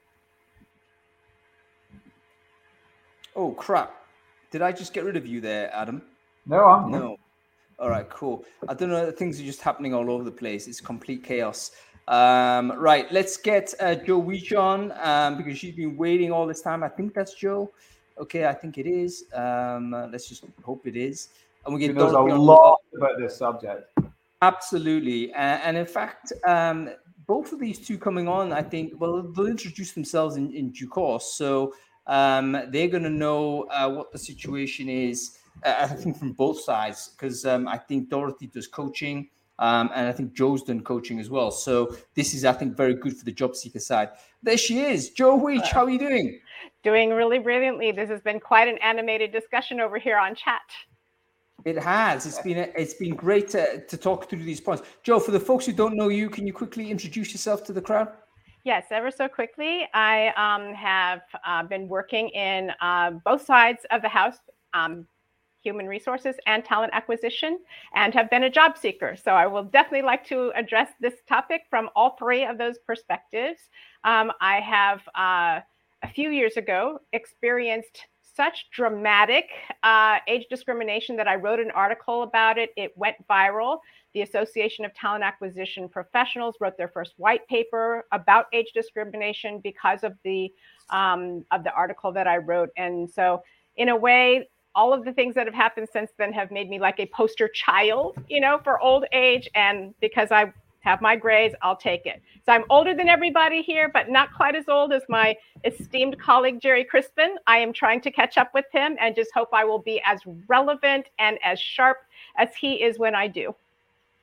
Speaker 2: Oh, crap. Did I just get rid of you there, Adam?
Speaker 1: No.
Speaker 2: All right, cool. I don't know. Things are just happening all over the place. It's complete chaos. Right, let's get Jo Weish on because she's been waiting all this time. I think that's Jo. Okay, I think it is. Let's just hope it is. And we get
Speaker 1: knows a lot about this subject.
Speaker 2: Absolutely. And in fact, both of these two coming on, I think, well, they'll introduce themselves in due course. So they're going to know what the situation is, I think, from both sides, because I think Dorothy does coaching, and I think Jo's done coaching as well. So this is, I think, very good for the job seeker side. There she is. Jo Weish, how are you doing?
Speaker 5: Doing really brilliantly. This has been quite an animated discussion over here on chat.
Speaker 2: It has. It's been great to talk through these points. Jo, for the folks who don't know you, can you quickly introduce yourself to the crowd?
Speaker 5: Yes, ever so quickly. I have been working in both sides of the house, human resources and talent acquisition, and have been a job seeker. So I will definitely like to address this topic from all three of those perspectives. I have, a few years ago, experienced such dramatic age discrimination that I wrote an article about it. It went viral. The Association of Talent Acquisition Professionals wrote their first white paper about age discrimination because of the article that I wrote. And so in a way, all of the things that have happened since then have made me like a poster child, for old age. And because I have my grades, I'll take it. So I'm older than everybody here, but not quite as old as my esteemed colleague, Jerry Crispin. I am trying to catch up with him and just hope I will be as relevant and as sharp as he is when I do.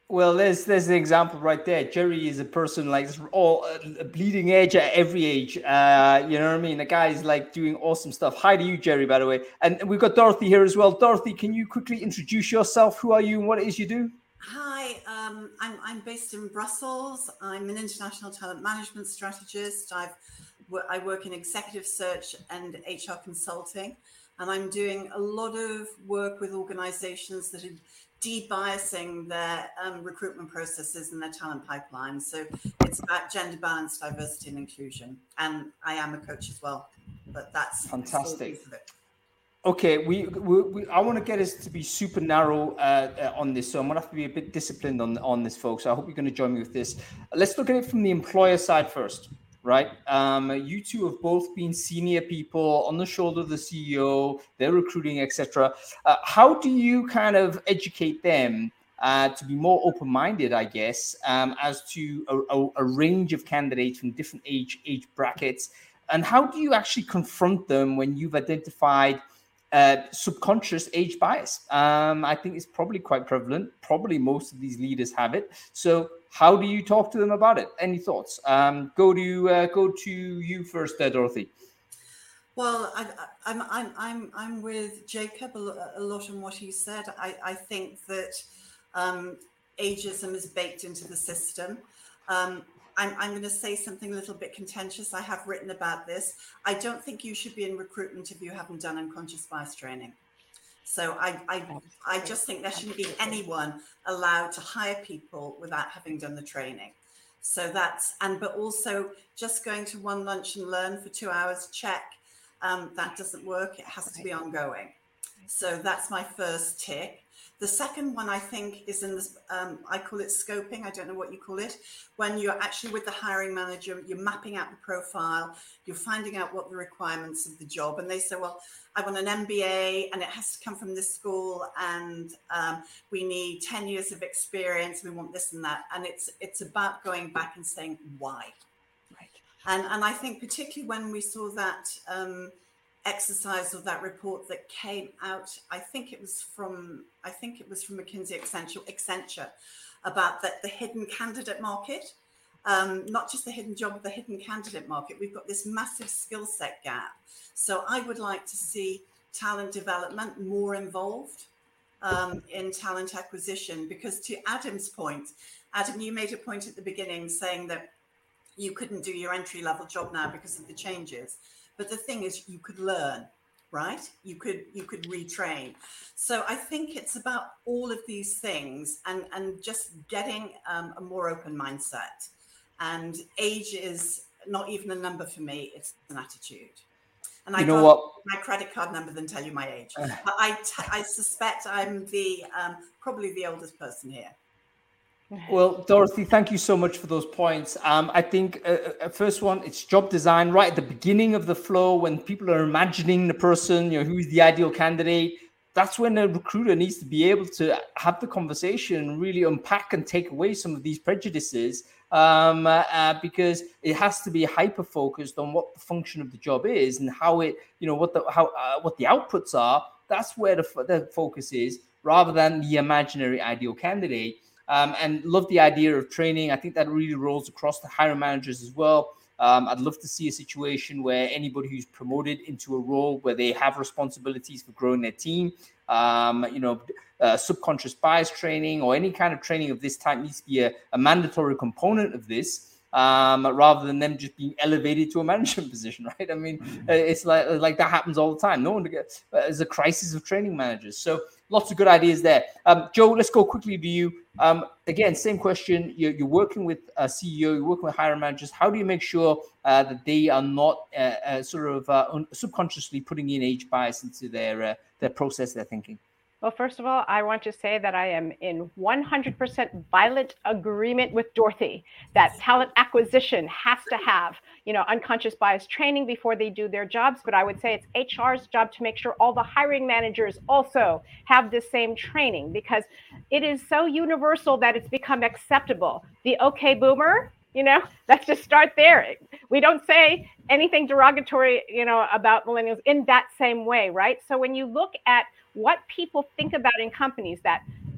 Speaker 2: Well, there's the example right there. Jerry is a person like all bleeding edge at every age. You know what I mean? The guy's like doing awesome stuff. Hi to you, Jerry, by the way. And we've got Dorothy here as well. Dorothy, can you quickly introduce yourself? Who are you and what it is you do?
Speaker 6: Hi, I'm based in Brussels. I'm an international talent management strategist. I work in executive search and HR consulting, and I'm doing a lot of work with organizations that are de-biasing their recruitment processes and their talent pipelines. So it's about gender balance, diversity, and inclusion. And I am a coach as well, but that's
Speaker 2: fantastic. Okay, I want to get us to be super narrow on this, so I'm gonna have to be a bit disciplined on this, folks. I hope you're going to join me with this. Let's look at it from the employer side first, right? You two have both been senior people on the shoulder of the CEO, they're recruiting, etc. How do you kind of educate them to be more open-minded, I guess, as to a range of candidates from different age brackets, and how do you actually confront them when you've identified subconscious age bias? I think it's probably quite prevalent. Probably most of these leaders have it. So how do you talk to them about it? Any thoughts? Go to you first, Dorothy.
Speaker 6: Well, I'm with Jacob a lot on what he said. I think that ageism is baked into the system. I'm going to say something a little bit contentious. I have written about this. I don't think you should be in recruitment if you haven't done unconscious bias training. So I just think there shouldn't be anyone allowed to hire people without having done the training. So but also just going to one lunch and learn for 2 hours, check, that doesn't work. It has to be ongoing. So that's my first tick. The second one, I think, is in this, I call it scoping. I don't know what you call it. When you're actually with the hiring manager, you're mapping out the profile, you're finding out what the requirements of the job. And they say, well, I want an MBA and it has to come from this school and we need 10 years of experience. We want this and that. And it's about going back and saying why. Right. And I think particularly when we saw that exercise or that report that came out, I think it was from McKinsey Accenture about the hidden candidate market, not just the hidden job, but the hidden candidate market. We've got this massive skill set gap. So I would like to see talent development more involved in talent acquisition, because to Adam's point, Adam, you made a point at the beginning saying that you couldn't do your entry level job now because of the changes. But the thing is, you could learn, right? You could retrain. So I think it's about all of these things and just getting a more open mindset. And age is not even a number for me; it's an attitude. And I can't give my credit card number than tell you my age. But I suspect I'm probably the oldest person here.
Speaker 2: Well, Dorothy, thank you so much for those points. I think first one, it's job design right at the beginning of the flow when people are imagining the person, who's the ideal candidate. That's when a recruiter needs to be able to have the conversation and really unpack and take away some of these prejudices, because it has to be hyper focused on what the function of the job is and how it, what the outputs are. That's where the focus is, rather than the imaginary ideal candidate. And love the idea of training. I think that really rolls across the hiring managers as well. I'd love to see a situation where anybody who's promoted into a role where they have responsibilities for growing their team, subconscious bias training or any kind of training of this type needs to be a mandatory component of this, rather than them just being elevated to a management position, right? I mean, it's like that happens all the time. No one gets, there's a crisis of training managers. So lots of good ideas there. Joe, let's go quickly to you. Again, same question. You're working with a CEO, you're working with hiring managers. How do you make sure that they are not subconsciously putting in age bias into their process, their thinking?
Speaker 5: Well, first of all, I want to say that I am in 100% violent agreement with Dorothy that talent acquisition has to have, unconscious bias training before they do their jobs. But I would say it's HR's job to make sure all the hiring managers also have the same training, because it is so universal that it's become acceptable. The okay boomer, let's just start there. We don't say anything derogatory, about millennials in that same way, right? So when you look at what people think about in companies, that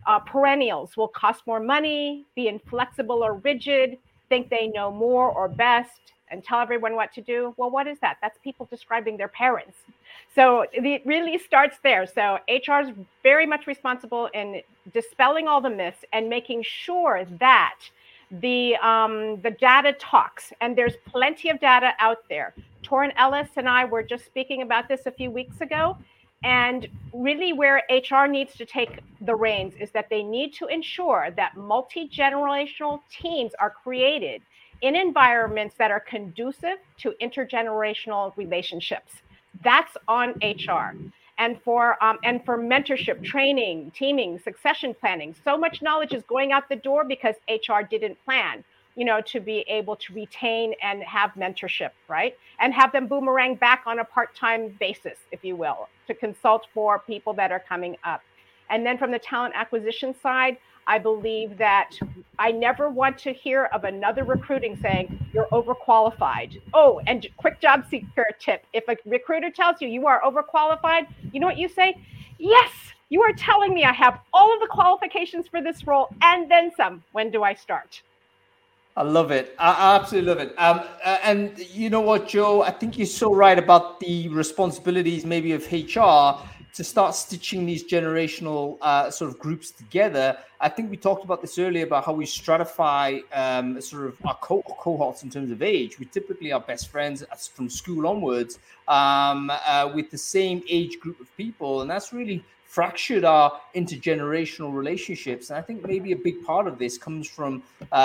Speaker 5: perennials will cost more money, be inflexible or rigid, think they know more or best, and tell everyone what to do. Well, what is that? That's people describing their parents. So it really starts there. So HR is very much responsible in dispelling all the myths and making sure that the data talks. And there's plenty of data out there. Torrin Ellis and I were just speaking about this a few weeks ago. And really where HR needs to take the reins is that they need to ensure that multi-generational teams are created in environments that are conducive to intergenerational relationships. That's on HR. And for mentorship, training, teaming, succession planning, so much knowledge is going out the door because HR didn't plan, to be able to retain and have mentorship, right? And have them boomerang back on a part-time basis, if you will, to consult for people that are coming up. And then from the talent acquisition side, I believe that I never want to hear of another recruiting saying you're overqualified. Oh, and quick job seeker tip. If a recruiter tells you are overqualified, you know what you say? Yes, you are telling me I have all of the qualifications for this role and then some. When do I start?
Speaker 2: I love it. I absolutely love it. And you know what, Joe? I think you're so right about the responsibilities maybe of HR to start stitching these generational sort of groups together. I think we talked about this earlier about how we stratify sort of our cohorts in terms of age. We typically are best friends from school onwards with the same age group of people. And that's really fractured our intergenerational relationships. And I think maybe a big part of this comes from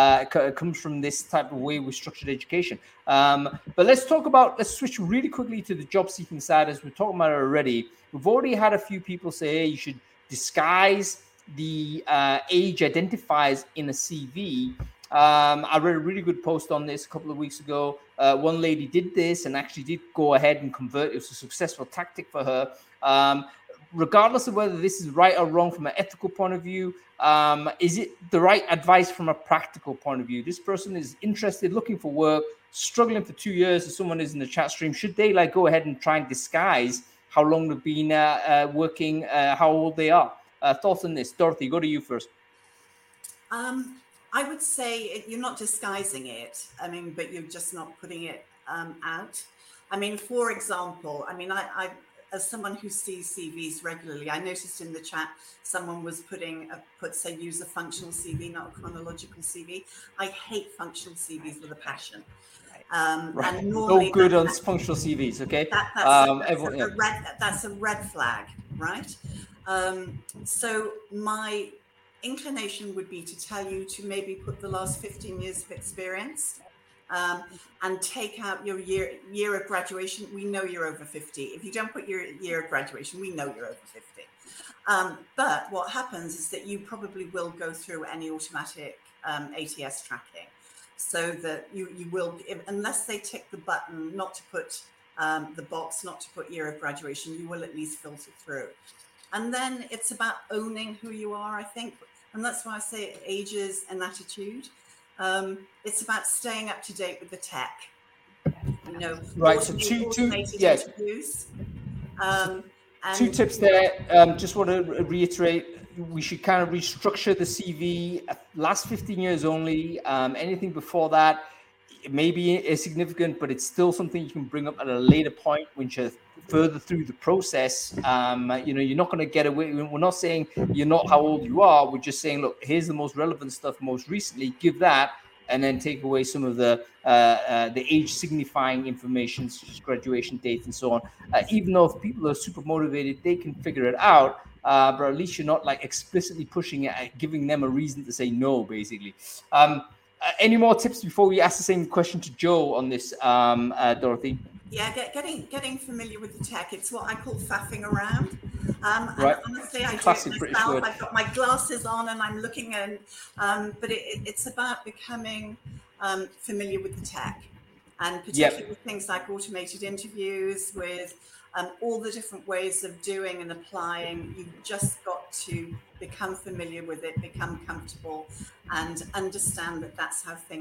Speaker 2: this type of way we structured education. But let's switch really quickly to the job seeking side, as we're talking about it already. We've already had a few people say, hey, you should disguise the age identifiers in a CV. I read a really good post on this a couple of weeks ago. One lady did this and actually did go ahead and convert. It was a successful tactic for her. Regardless of whether this is right or wrong from an ethical point of view, is it the right advice from a practical point of view? This person is interested, looking for work, struggling for 2 years, as someone is in the chat stream. Should they go ahead and try and disguise how long they've been working, how old they are? Thoughts on this? Dorothy, go to you first.
Speaker 6: I would say you're not disguising it. But you're just not putting it out. For example, I as someone who sees CVs regularly, I noticed in the chat someone was use a functional CV, not a chronological CV. I hate functional CVs with a passion.
Speaker 2: Right.
Speaker 6: And normally
Speaker 2: no good on functional CVs, okay?
Speaker 6: That's a red flag, right? So my inclination would be to tell you to maybe put the last 15 years of experience and take out your year of graduation. We know you're over 50. If you don't put your year of graduation, we know you're over 50. But what happens is that you probably will go through any automatic ATS tracking, so that you will, unless they tick the button not to put the box, not to put year of graduation, you will at least filter through. And then it's about owning who you are, I think. And that's why I say ages and attitude. It's about staying up to date with the tech.
Speaker 2: Right. So two
Speaker 6: interviews.
Speaker 2: Two tips there. Just want to reiterate, we should kind of restructure the CV. Last 15 years only. Anything before that, it may be significant, but it's still something you can bring up at a later point when you're further through the process. You're not going to get away. We're not saying you're not how old you are. We're just saying, look, here's the most relevant stuff most recently. Give that, and then take away some of the age signifying information, such as graduation dates and so on. Even though if people are super motivated, they can figure it out. But at least you're not explicitly pushing it, giving them a reason to say no, basically. Any more tips before we ask the same question to Joe on this, Dorothy?
Speaker 6: Yeah, getting familiar with the tech. It's what I call faffing around.
Speaker 2: Right.
Speaker 6: And honestly, I
Speaker 2: Classic
Speaker 6: do it
Speaker 2: British
Speaker 6: myself.
Speaker 2: word.
Speaker 6: I've got my glasses on and I'm looking at, but it's about becoming familiar with the tech, and particularly with things like automated interviews, with all the different ways of doing and applying. You've just got to become familiar with it, become comfortable, and understand that that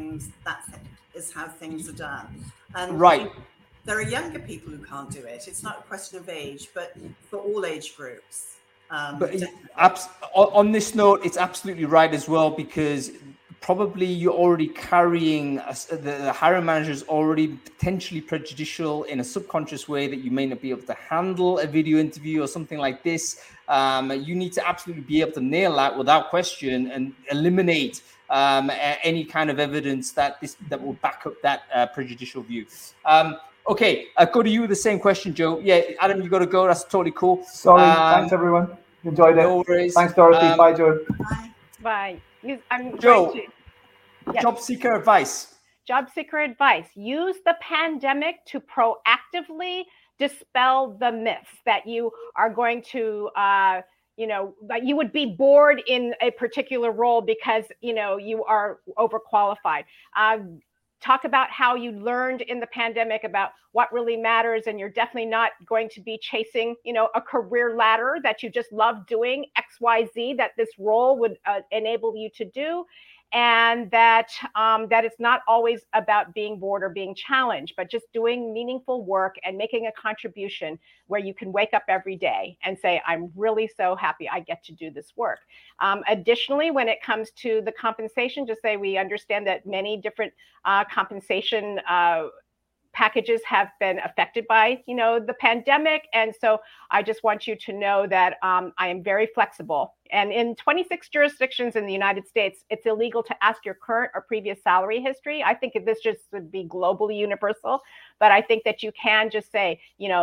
Speaker 6: is how things are done. And
Speaker 2: right.
Speaker 6: There are younger people who can't do it. It's not a question of age, but for all age groups.
Speaker 2: But on this note, it's absolutely right as well, because probably you're already carrying the hiring manager is already potentially prejudicial in a subconscious way that you may not be able to handle a video interview or something like this. You need to absolutely be able to nail that without question and eliminate any kind of evidence that will back up that prejudicial view. Okay, I'll go to you with the same question, Joe. Yeah, Adam, you got to go. That's totally cool.
Speaker 1: Sorry, thanks everyone. Enjoyed it.
Speaker 2: No worries.
Speaker 1: Thanks, Dorothy. Bye, Joe.
Speaker 5: Bye. I'm
Speaker 2: Joe,
Speaker 5: yes.
Speaker 2: Job seeker advice.
Speaker 5: Job seeker advice. Use the pandemic to proactively dispel the myths that you are going to, that you would be bored in a particular role because, you are overqualified. Talk about how you learned in the pandemic about what really matters, and you're definitely not going to be chasing, a career ladder that you just love doing XYZ that this role would enable you to do, and that it's not always about being bored or being challenged, but just doing meaningful work and making a contribution where you can wake up every day and say, I'm really so happy I get to do this work. Additionally, when it comes to the compensation, just say we understand that many different compensation packages have been affected by, the pandemic. And so I just want you to know that I am very flexible. And in 26 jurisdictions in the United States, it's illegal to ask your current or previous salary history. I think this just would be globally universal, but I think that you can just say,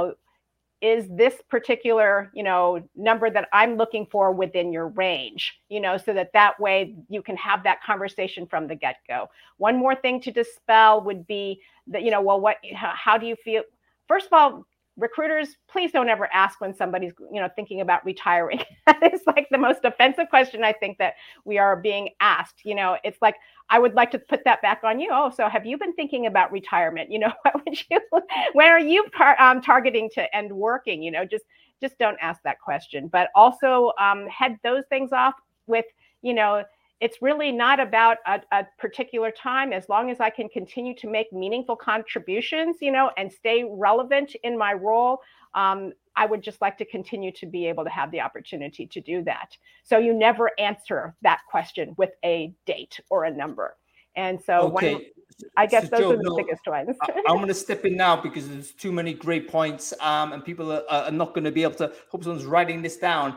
Speaker 5: is this particular, number that I'm looking for within your range, so that way you can have that conversation from the get-go. One more thing to dispel would be that, how do you feel? First of all, recruiters, please don't ever ask when somebody's, thinking about retiring. It's like the most offensive question I think that we are being asked. It's like, I would like to put that back on you. Oh, so have you been thinking about retirement? When are you targeting to end working? Just don't ask that question. But also head those things off with, it's really not about a particular time. As long as I can continue to make meaningful contributions, and stay relevant in my role, I would just like to continue to be able to have the opportunity to do that. So you never answer that question with a date or a number. And so I guess those are the biggest ones.
Speaker 2: I'm going to step in now because there's too many great points, and people are not going to be able to, hope someone's writing this down.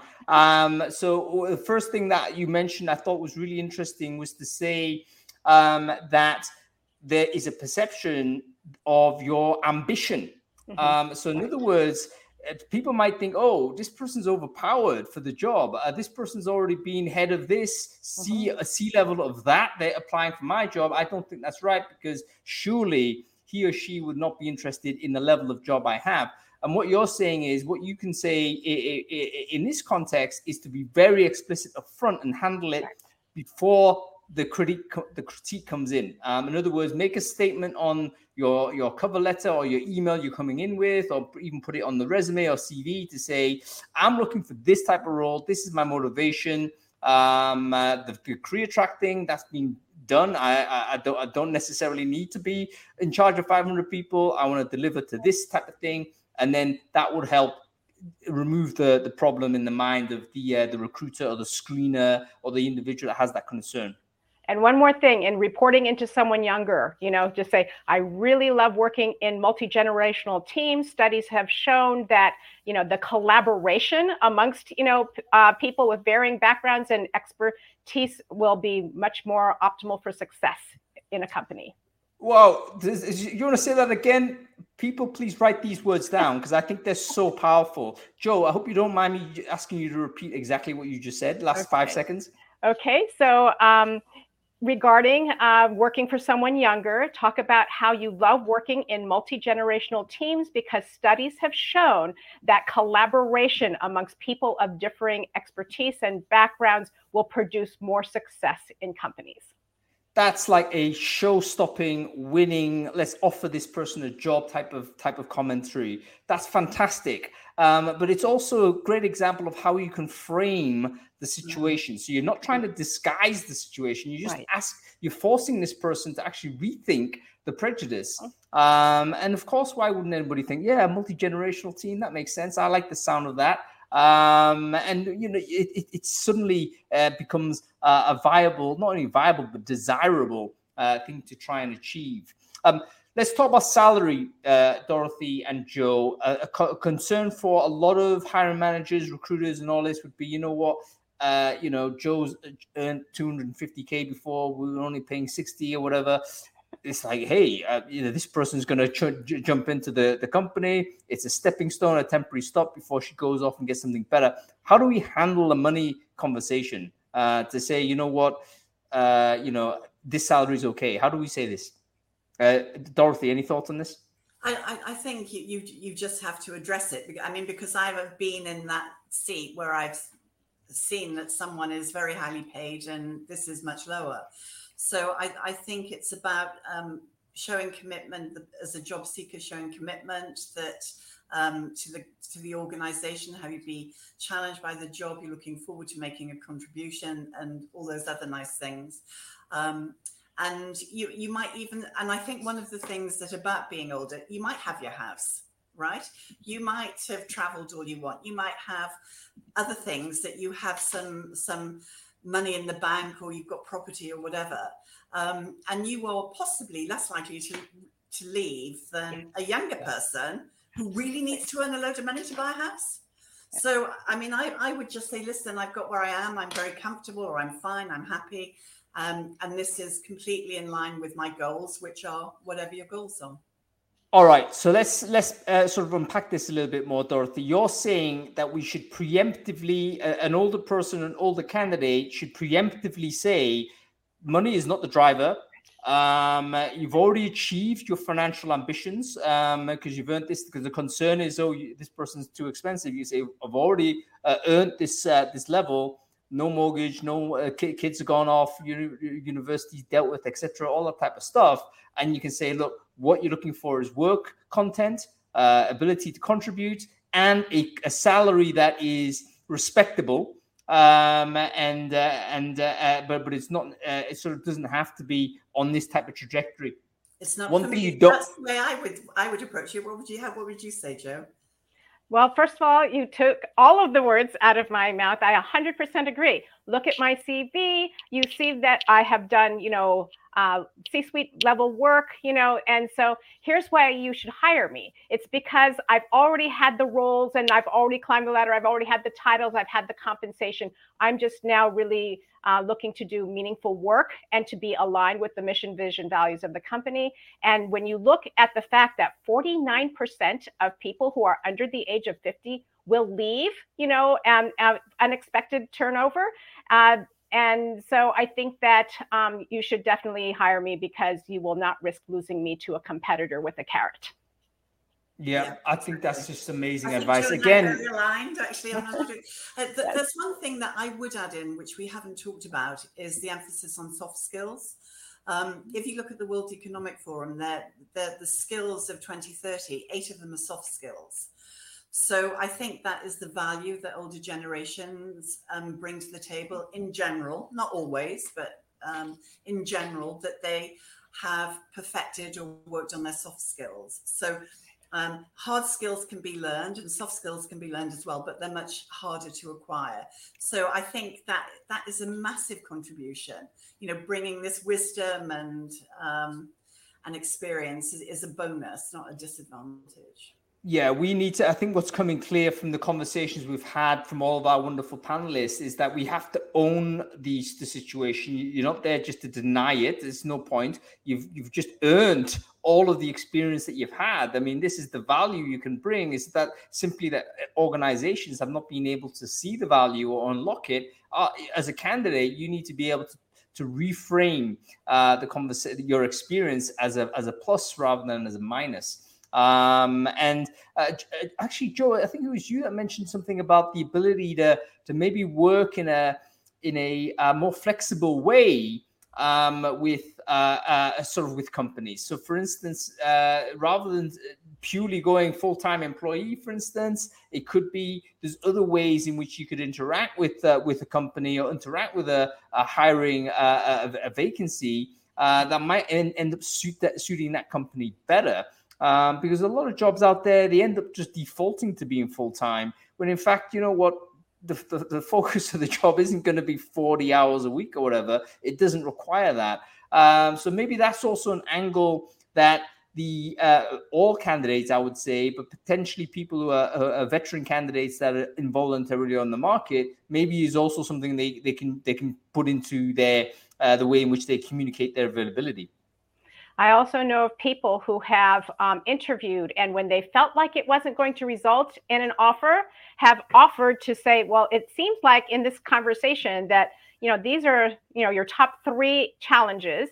Speaker 2: So the first thing that you mentioned I thought was really interesting was to say that there is a perception of your ambition. So in other words, people might think, oh, this person's overpowered for the job. This person's already been head of this, C level of that. They're applying for my job. I don't think that's right, because surely he or she would not be interested in the level of job I have. And what you're saying is, what you can say in this context is to be very explicit up front and handle it before the critique comes in. In other words, make a statement on your cover letter or your email you're coming in with, or even put it on the resume or CV to say, I'm looking for this type of role. This is my motivation. The career track thing, that's been done. I don't necessarily need to be in charge of 500 people. I want to deliver to this type of thing. And then that would help remove the problem in the mind of the recruiter or the screener or the individual that has that concern.
Speaker 5: And one more thing, in reporting into someone younger, just say, I really love working in multi-generational teams. Studies have shown that, the collaboration amongst, people with varying backgrounds and expertise will be much more optimal for success in a company.
Speaker 2: Well, you want to say that again? People, please write these words down, because I think they're so powerful. Joe, I hope you don't mind me asking you to repeat exactly what you just said, last 5 seconds.
Speaker 5: Okay, so regarding working for someone younger, talk about how you love working in multi-generational teams, because studies have shown that collaboration amongst people of differing expertise and backgrounds will produce more success in companies.
Speaker 2: That's like a show-stopping, winning, let's offer this person a job type of commentary. That's fantastic. But it's also a great example of how you can frame the situation. So you're not trying to disguise the situation. You just you're forcing this person to actually rethink the prejudice. And of course, why wouldn't anybody think, yeah, a multi-generational team, that makes sense. I like the sound of that. And it suddenly becomes a viable, not only viable but desirable thing to try and achieve. Let's talk about salary, Dorothy and Joe. A concern for a lot of hiring managers, recruiters, and all this would be, Joe's earned 250K before, we were only paying 60 or whatever. It's like, hey, this person's going to jump into the company. It's a stepping stone, a temporary stop before she goes off and gets something better. How do we handle a money conversation to say, this salary is okay? How do we say this? Dorothy, any thoughts on this?
Speaker 6: I think you just have to address it. I mean, because I've been in that seat where I've seen that someone is very highly paid and this is much lower. So I think it's about showing commitment as a job seeker, showing commitment that to the organization, how you'd be challenged by the job, you're looking forward to making a contribution, and all those other nice things. And you might even, and I think one of the things that about being older, you might have your house, right? You might have traveled all you want. You might have other things that you have some money in the bank, or you've got property or whatever. And you are possibly less likely to leave than a younger person who really needs to earn a load of money to buy a house. So, I mean, I would just say, listen, I've got where I am. I'm very comfortable, or I'm fine. I'm happy. And this is completely in line with my goals, which are whatever your goals are.
Speaker 2: All right. So let's sort of unpack this a little bit more, Dorothy. You're saying that we should preemptively, an older person, an older candidate should preemptively say, money is not the driver. You've already achieved your financial ambitions because you've earned this. Because the concern is, this person's too expensive. You say, I've already earned this level. No mortgage, no kids have gone off, universities dealt with, etc. All that type of stuff. And you can say, look, what you're looking for is work content, ability to contribute, and a salary that is respectable. But it's not. It sort of doesn't have to be on this type of trajectory.
Speaker 6: It's not.
Speaker 2: One
Speaker 6: for
Speaker 2: thing
Speaker 6: me.
Speaker 2: you don't.
Speaker 6: That's the way I would approach it. What would you say, Joe?
Speaker 5: Well, first of all, you took all of the words out of my mouth. I 100% agree. Look at my CV. You see that I have done, C-suite level work, and so here's why you should hire me. It's because I've already had the roles and I've already climbed the ladder. I've already had the titles. I've had the compensation. I'm just now really looking to do meaningful work and to be aligned with the mission, vision, values of the company. And when you look at the fact that 49% of people who are under the age of 50 will leave, unexpected turnover. And so I think that you should definitely hire me because you will not risk losing me to a competitor with a carrot.
Speaker 2: Yeah, I think that's just amazing
Speaker 6: I
Speaker 2: advice.
Speaker 6: think
Speaker 2: Again,
Speaker 6: very aligned, actually. There's one thing that I would add in, which we haven't talked about, is the emphasis on soft skills. If you look at the World Economic Forum, the skills of 2030, 8 of them are soft skills. So I think that is the value that older generations bring to the table in general, not always, but in general, that they have perfected or worked on their soft skills. So hard skills can be learned and soft skills can be learned as well, but they're much harder to acquire. So I think that is a massive contribution. Bringing this wisdom and experience is a bonus, not a disadvantage.
Speaker 2: Yeah, we need to, I think what's coming clear from the conversations we've had from all of our wonderful panelists is that we have to own the situation. You're not there just to deny it. There's no point. You've just earned all of the experience that you've had. I mean, this is the value you can bring, is that simply that organizations have not been able to see the value or unlock it. As a candidate, you need to be able to reframe the conversation, your experience as a plus rather than as a minus. Actually, Joe, I think it was you that mentioned something about the ability to maybe work in a more flexible way with companies. So, for instance, rather than purely going full-time employee, for instance, it could be there's other ways in which you could interact with a company or interact with a hiring a vacancy that might end up suiting that company better. because a lot of jobs out there, they end up just defaulting to being full-time, when in fact, you know what, the focus of the job isn't going to be 40 hours a week or whatever. It doesn't require that. So maybe that's also an angle that the all candidates, I would say, but potentially people who are veteran candidates that are involuntarily on the market, maybe is also something they can put into their the way in which they communicate their availability.
Speaker 5: I also know of people who have interviewed, and when they felt like it wasn't going to result in an offer, have offered to say, well, it seems like in this conversation that, these are, your top 3 challenges.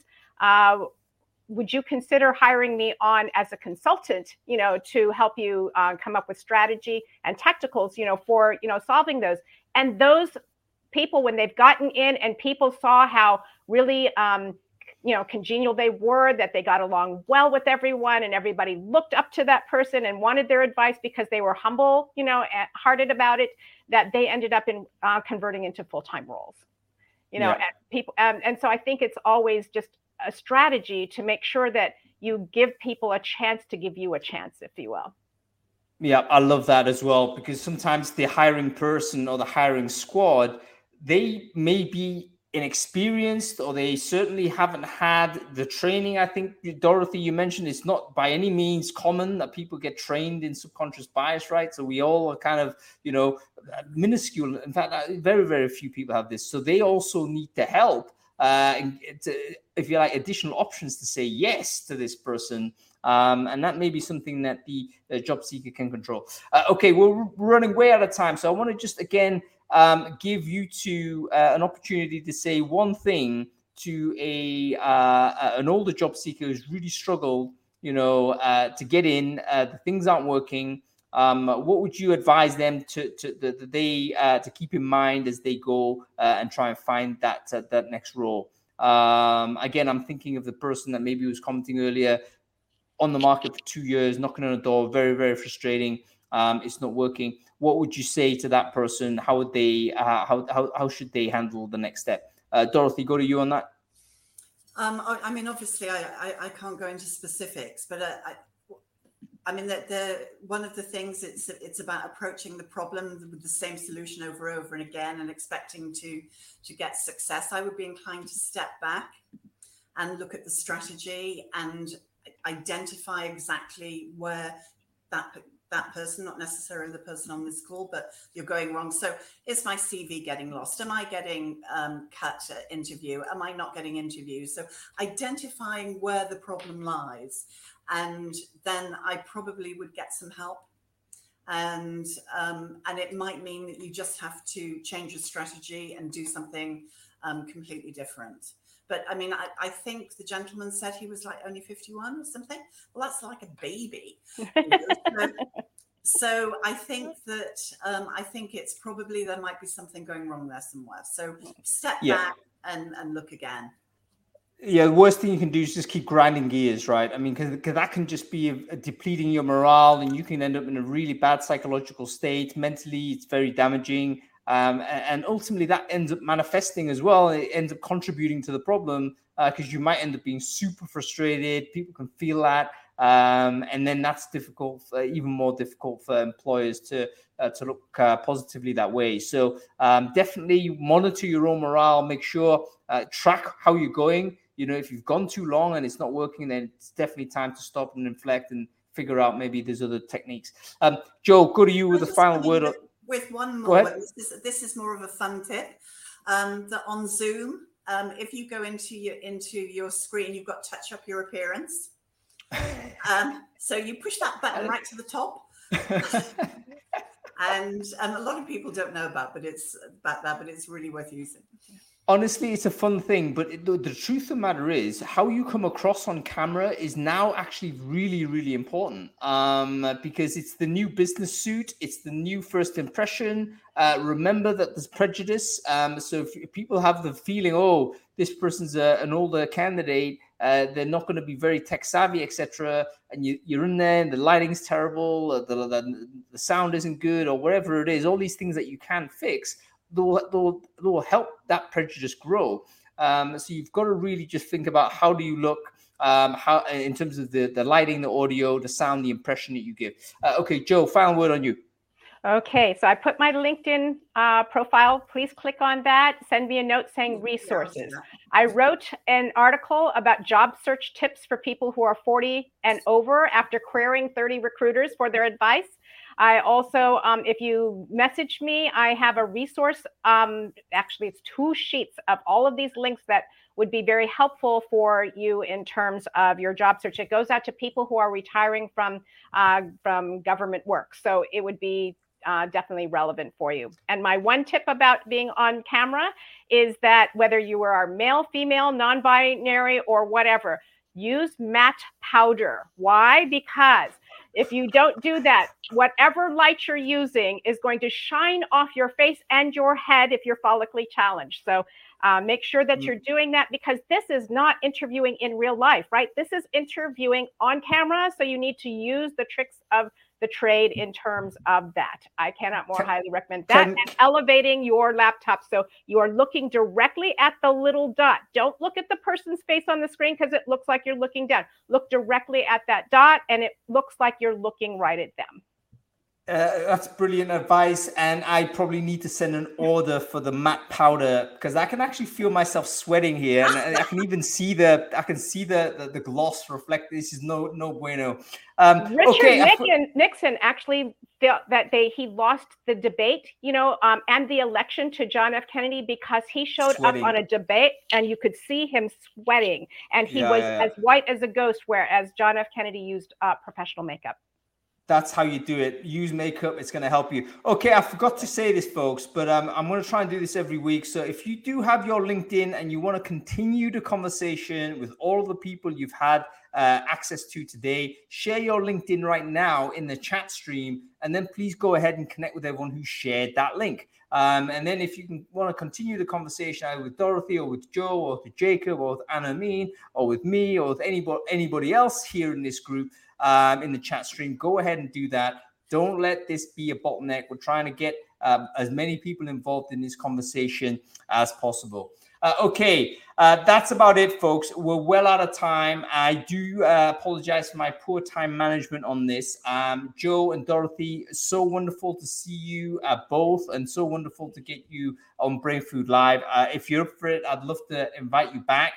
Speaker 5: Would you consider hiring me on as a consultant, to help you come up with strategy and tacticals, for, solving those? And those people, when they've gotten in and people saw how really, congenial they were, that they got along well with everyone and everybody looked up to that person and wanted their advice because they were humble, hearted about it, that they ended up in converting into full-time roles, and people. And so I think it's always just a strategy to make sure that you give people a chance to give you a chance, if you will.
Speaker 2: Yeah, I love that as well, because sometimes the hiring person or the hiring squad, they may be inexperienced, or they certainly haven't had the training. I think, Dorothy, you mentioned it's not by any means common that people get trained in subconscious bias, right? So we all are kind of, minuscule. In fact, very, very few people have this. So they also need the help, if you like, additional options to say yes to this person. And that may be something that the job seeker can control. Okay, we're running way out of time. So I want to just, again, give you two an opportunity to say one thing to an older job seeker who's really struggled, to get in. The things aren't working. What would you advise them to keep in mind as they go and try and find that next role? Again, I'm thinking of the person that maybe was commenting earlier, on the market for 2 years, knocking on a door, very, very frustrating. It's not working. What would you say to that person? How would they? How should they handle the next step? Dorothy, go to you on that.
Speaker 6: I mean, obviously, I can't go into specifics, but I mean that one of the things it's about approaching the problem with the same solution over and again and expecting to get success. I would be inclined to step back and look at the strategy and identify exactly where that person, not necessarily the person on this call, but you're going wrong. So is my CV getting lost? Am I getting cut at interview? Am I not getting interviews? So identifying where the problem lies, and then I probably would get some help. And it might mean that you just have to change your strategy and do something completely different. But I mean, I think the gentleman said he was like only 51 or something. Well, that's like a baby. So I think that I think it's probably there might be something going wrong there somewhere. So step back and look again.
Speaker 2: Yeah, the worst thing you can do is just keep grinding gears, right? I mean, because that can just be depleting your morale, and you can end up in a really bad psychological state. Mentally, it's very damaging. And ultimately that ends up manifesting as well. It ends up contributing to the problem because you might end up being super frustrated. People can feel that. And then that's difficult, even more difficult for employers to look positively that way. So definitely monitor your own morale, make sure, track how you're going. If you've gone too long and it's not working, then it's definitely time to stop and reflect and figure out maybe there's other techniques. Joe, go to you with the final word.
Speaker 6: With one more, this is more of a fun tip. That on Zoom, if you go into your screen, you've got touch up your appearance. So you push that button right to the top, and a lot of people don't know about that, but it's really worth using.
Speaker 2: Honestly, it's a fun thing, but the truth of the matter is how you come across on camera is now actually really, really important because it's the new business suit. It's the new first impression. Remember that there's prejudice. So if people have the feeling, oh, this person's an older candidate, they're not going to be very tech savvy, etc. And you're in there and the lighting's terrible, the sound isn't good, or whatever it is, all these things that you can fix, they'll help that prejudice grow. So you've got to really just think about how do you look, how in terms of the lighting, the audio, the sound, the impression that you give. Okay, Joe, final word on you.
Speaker 5: Okay, so I put my LinkedIn profile. Please click on that. Send me a note saying resources. I wrote an article about job search tips for people who are 40 and over after querying 30 recruiters for their advice. I also, if you message me, I have a resource. Actually, it's 2 sheets of all of these links that would be very helpful for you in terms of your job search. It goes out to people who are retiring from government work. So it would be definitely relevant for you. And my one tip about being on camera is that whether you are male, female, non-binary, or whatever, use matte powder. Why? Because if you don't do that, whatever light you're using is going to shine off your face and your head if you're follically challenged. So make sure that you're doing that, because this is not interviewing in real life, right? This is interviewing on camera. So you need to use the tricks of the trade in terms of that. I cannot more highly recommend that. And elevating your laptop so you are looking directly at the little dot. Don't look at the person's face on the screen because it looks like you're looking down. Look directly at that dot and it looks like you're looking right at them.
Speaker 2: That's brilliant advice, and I probably need to send an order for the matte powder because I can actually feel myself sweating here, and I can even see the gloss reflect. This is no bueno.
Speaker 5: Richard Nixon actually felt that he lost the debate, and the election to John F. Kennedy because he showed up on a debate and you could see him sweating, and he was as white as a ghost, whereas John F. Kennedy used professional makeup.
Speaker 2: That's how you do it. Use makeup. It's going to help you. Okay, I forgot to say this, folks, but I'm going to try and do this every week. So if you do have your LinkedIn and you want to continue the conversation with all the people you've had access to today, share your LinkedIn right now in the chat stream, and then please go ahead and connect with everyone who shared that link. And then if you want to continue the conversation either with Dorothy or with Joe or with Jacob or with Anna Amin or with me or with anybody else here in this group, in the chat stream, go ahead and do that. Don't let this be a bottleneck. We're trying to get as many people involved in this conversation as possible. Okay, that's about it, folks. We're well out of time. I do apologize for my poor time management on this. Joe and Dorothy, so wonderful to see you both, and so wonderful to get you on Brain Food Live. If you're up for it, I'd love to invite you back.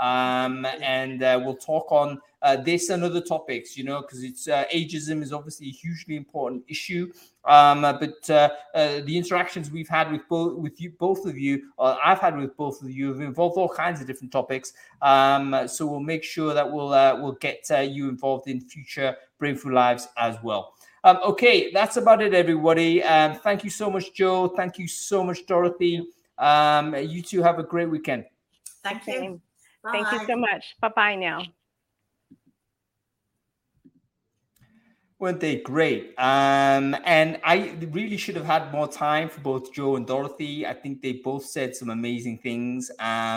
Speaker 2: And we'll talk on this and other topics, because it's ageism is obviously a hugely important issue. But the interactions we've had with both of you, I've had with both of you, have involved all kinds of different topics. So we'll make sure that we'll get you involved in future Brain Food Lives as well. Okay, that's about it, everybody. Thank you so much, Joe. Thank you so much, Dorothy. You two have a great weekend.
Speaker 6: Thank you. Bye.
Speaker 5: Thank you so much. Bye-bye now.
Speaker 2: Weren't they great? And I really should have had more time for both Joe and Dorothy. I think they both said some amazing things.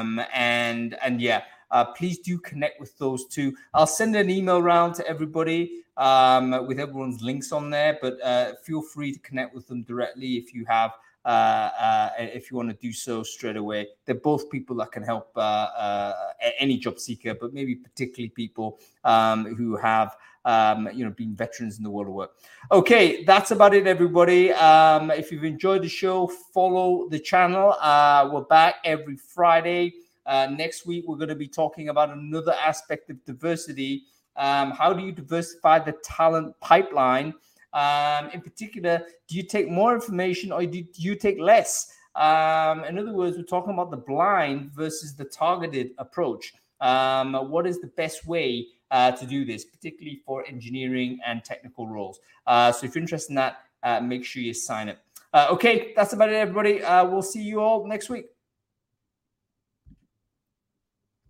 Speaker 2: Please do connect with those two. I'll send an email around to everybody with everyone's links on there, but feel free to connect with them directly if you have. If you want to do so straight away. They're both people that can help any job seeker, but maybe particularly people who have been veterans in the world of work. Okay, that's about it, everybody. If you've enjoyed the show, follow the channel. We're back every Friday. Next week, we're going to be talking about another aspect of diversity. How do you diversify the talent pipeline? In particular, do you take more information or do you take less? In other words, we're talking about the blind versus the targeted approach. What is the best way to do this, particularly for engineering and technical roles? So if you're interested in that, make sure you sign up. Okay, that's about it, everybody. We'll see you all next week.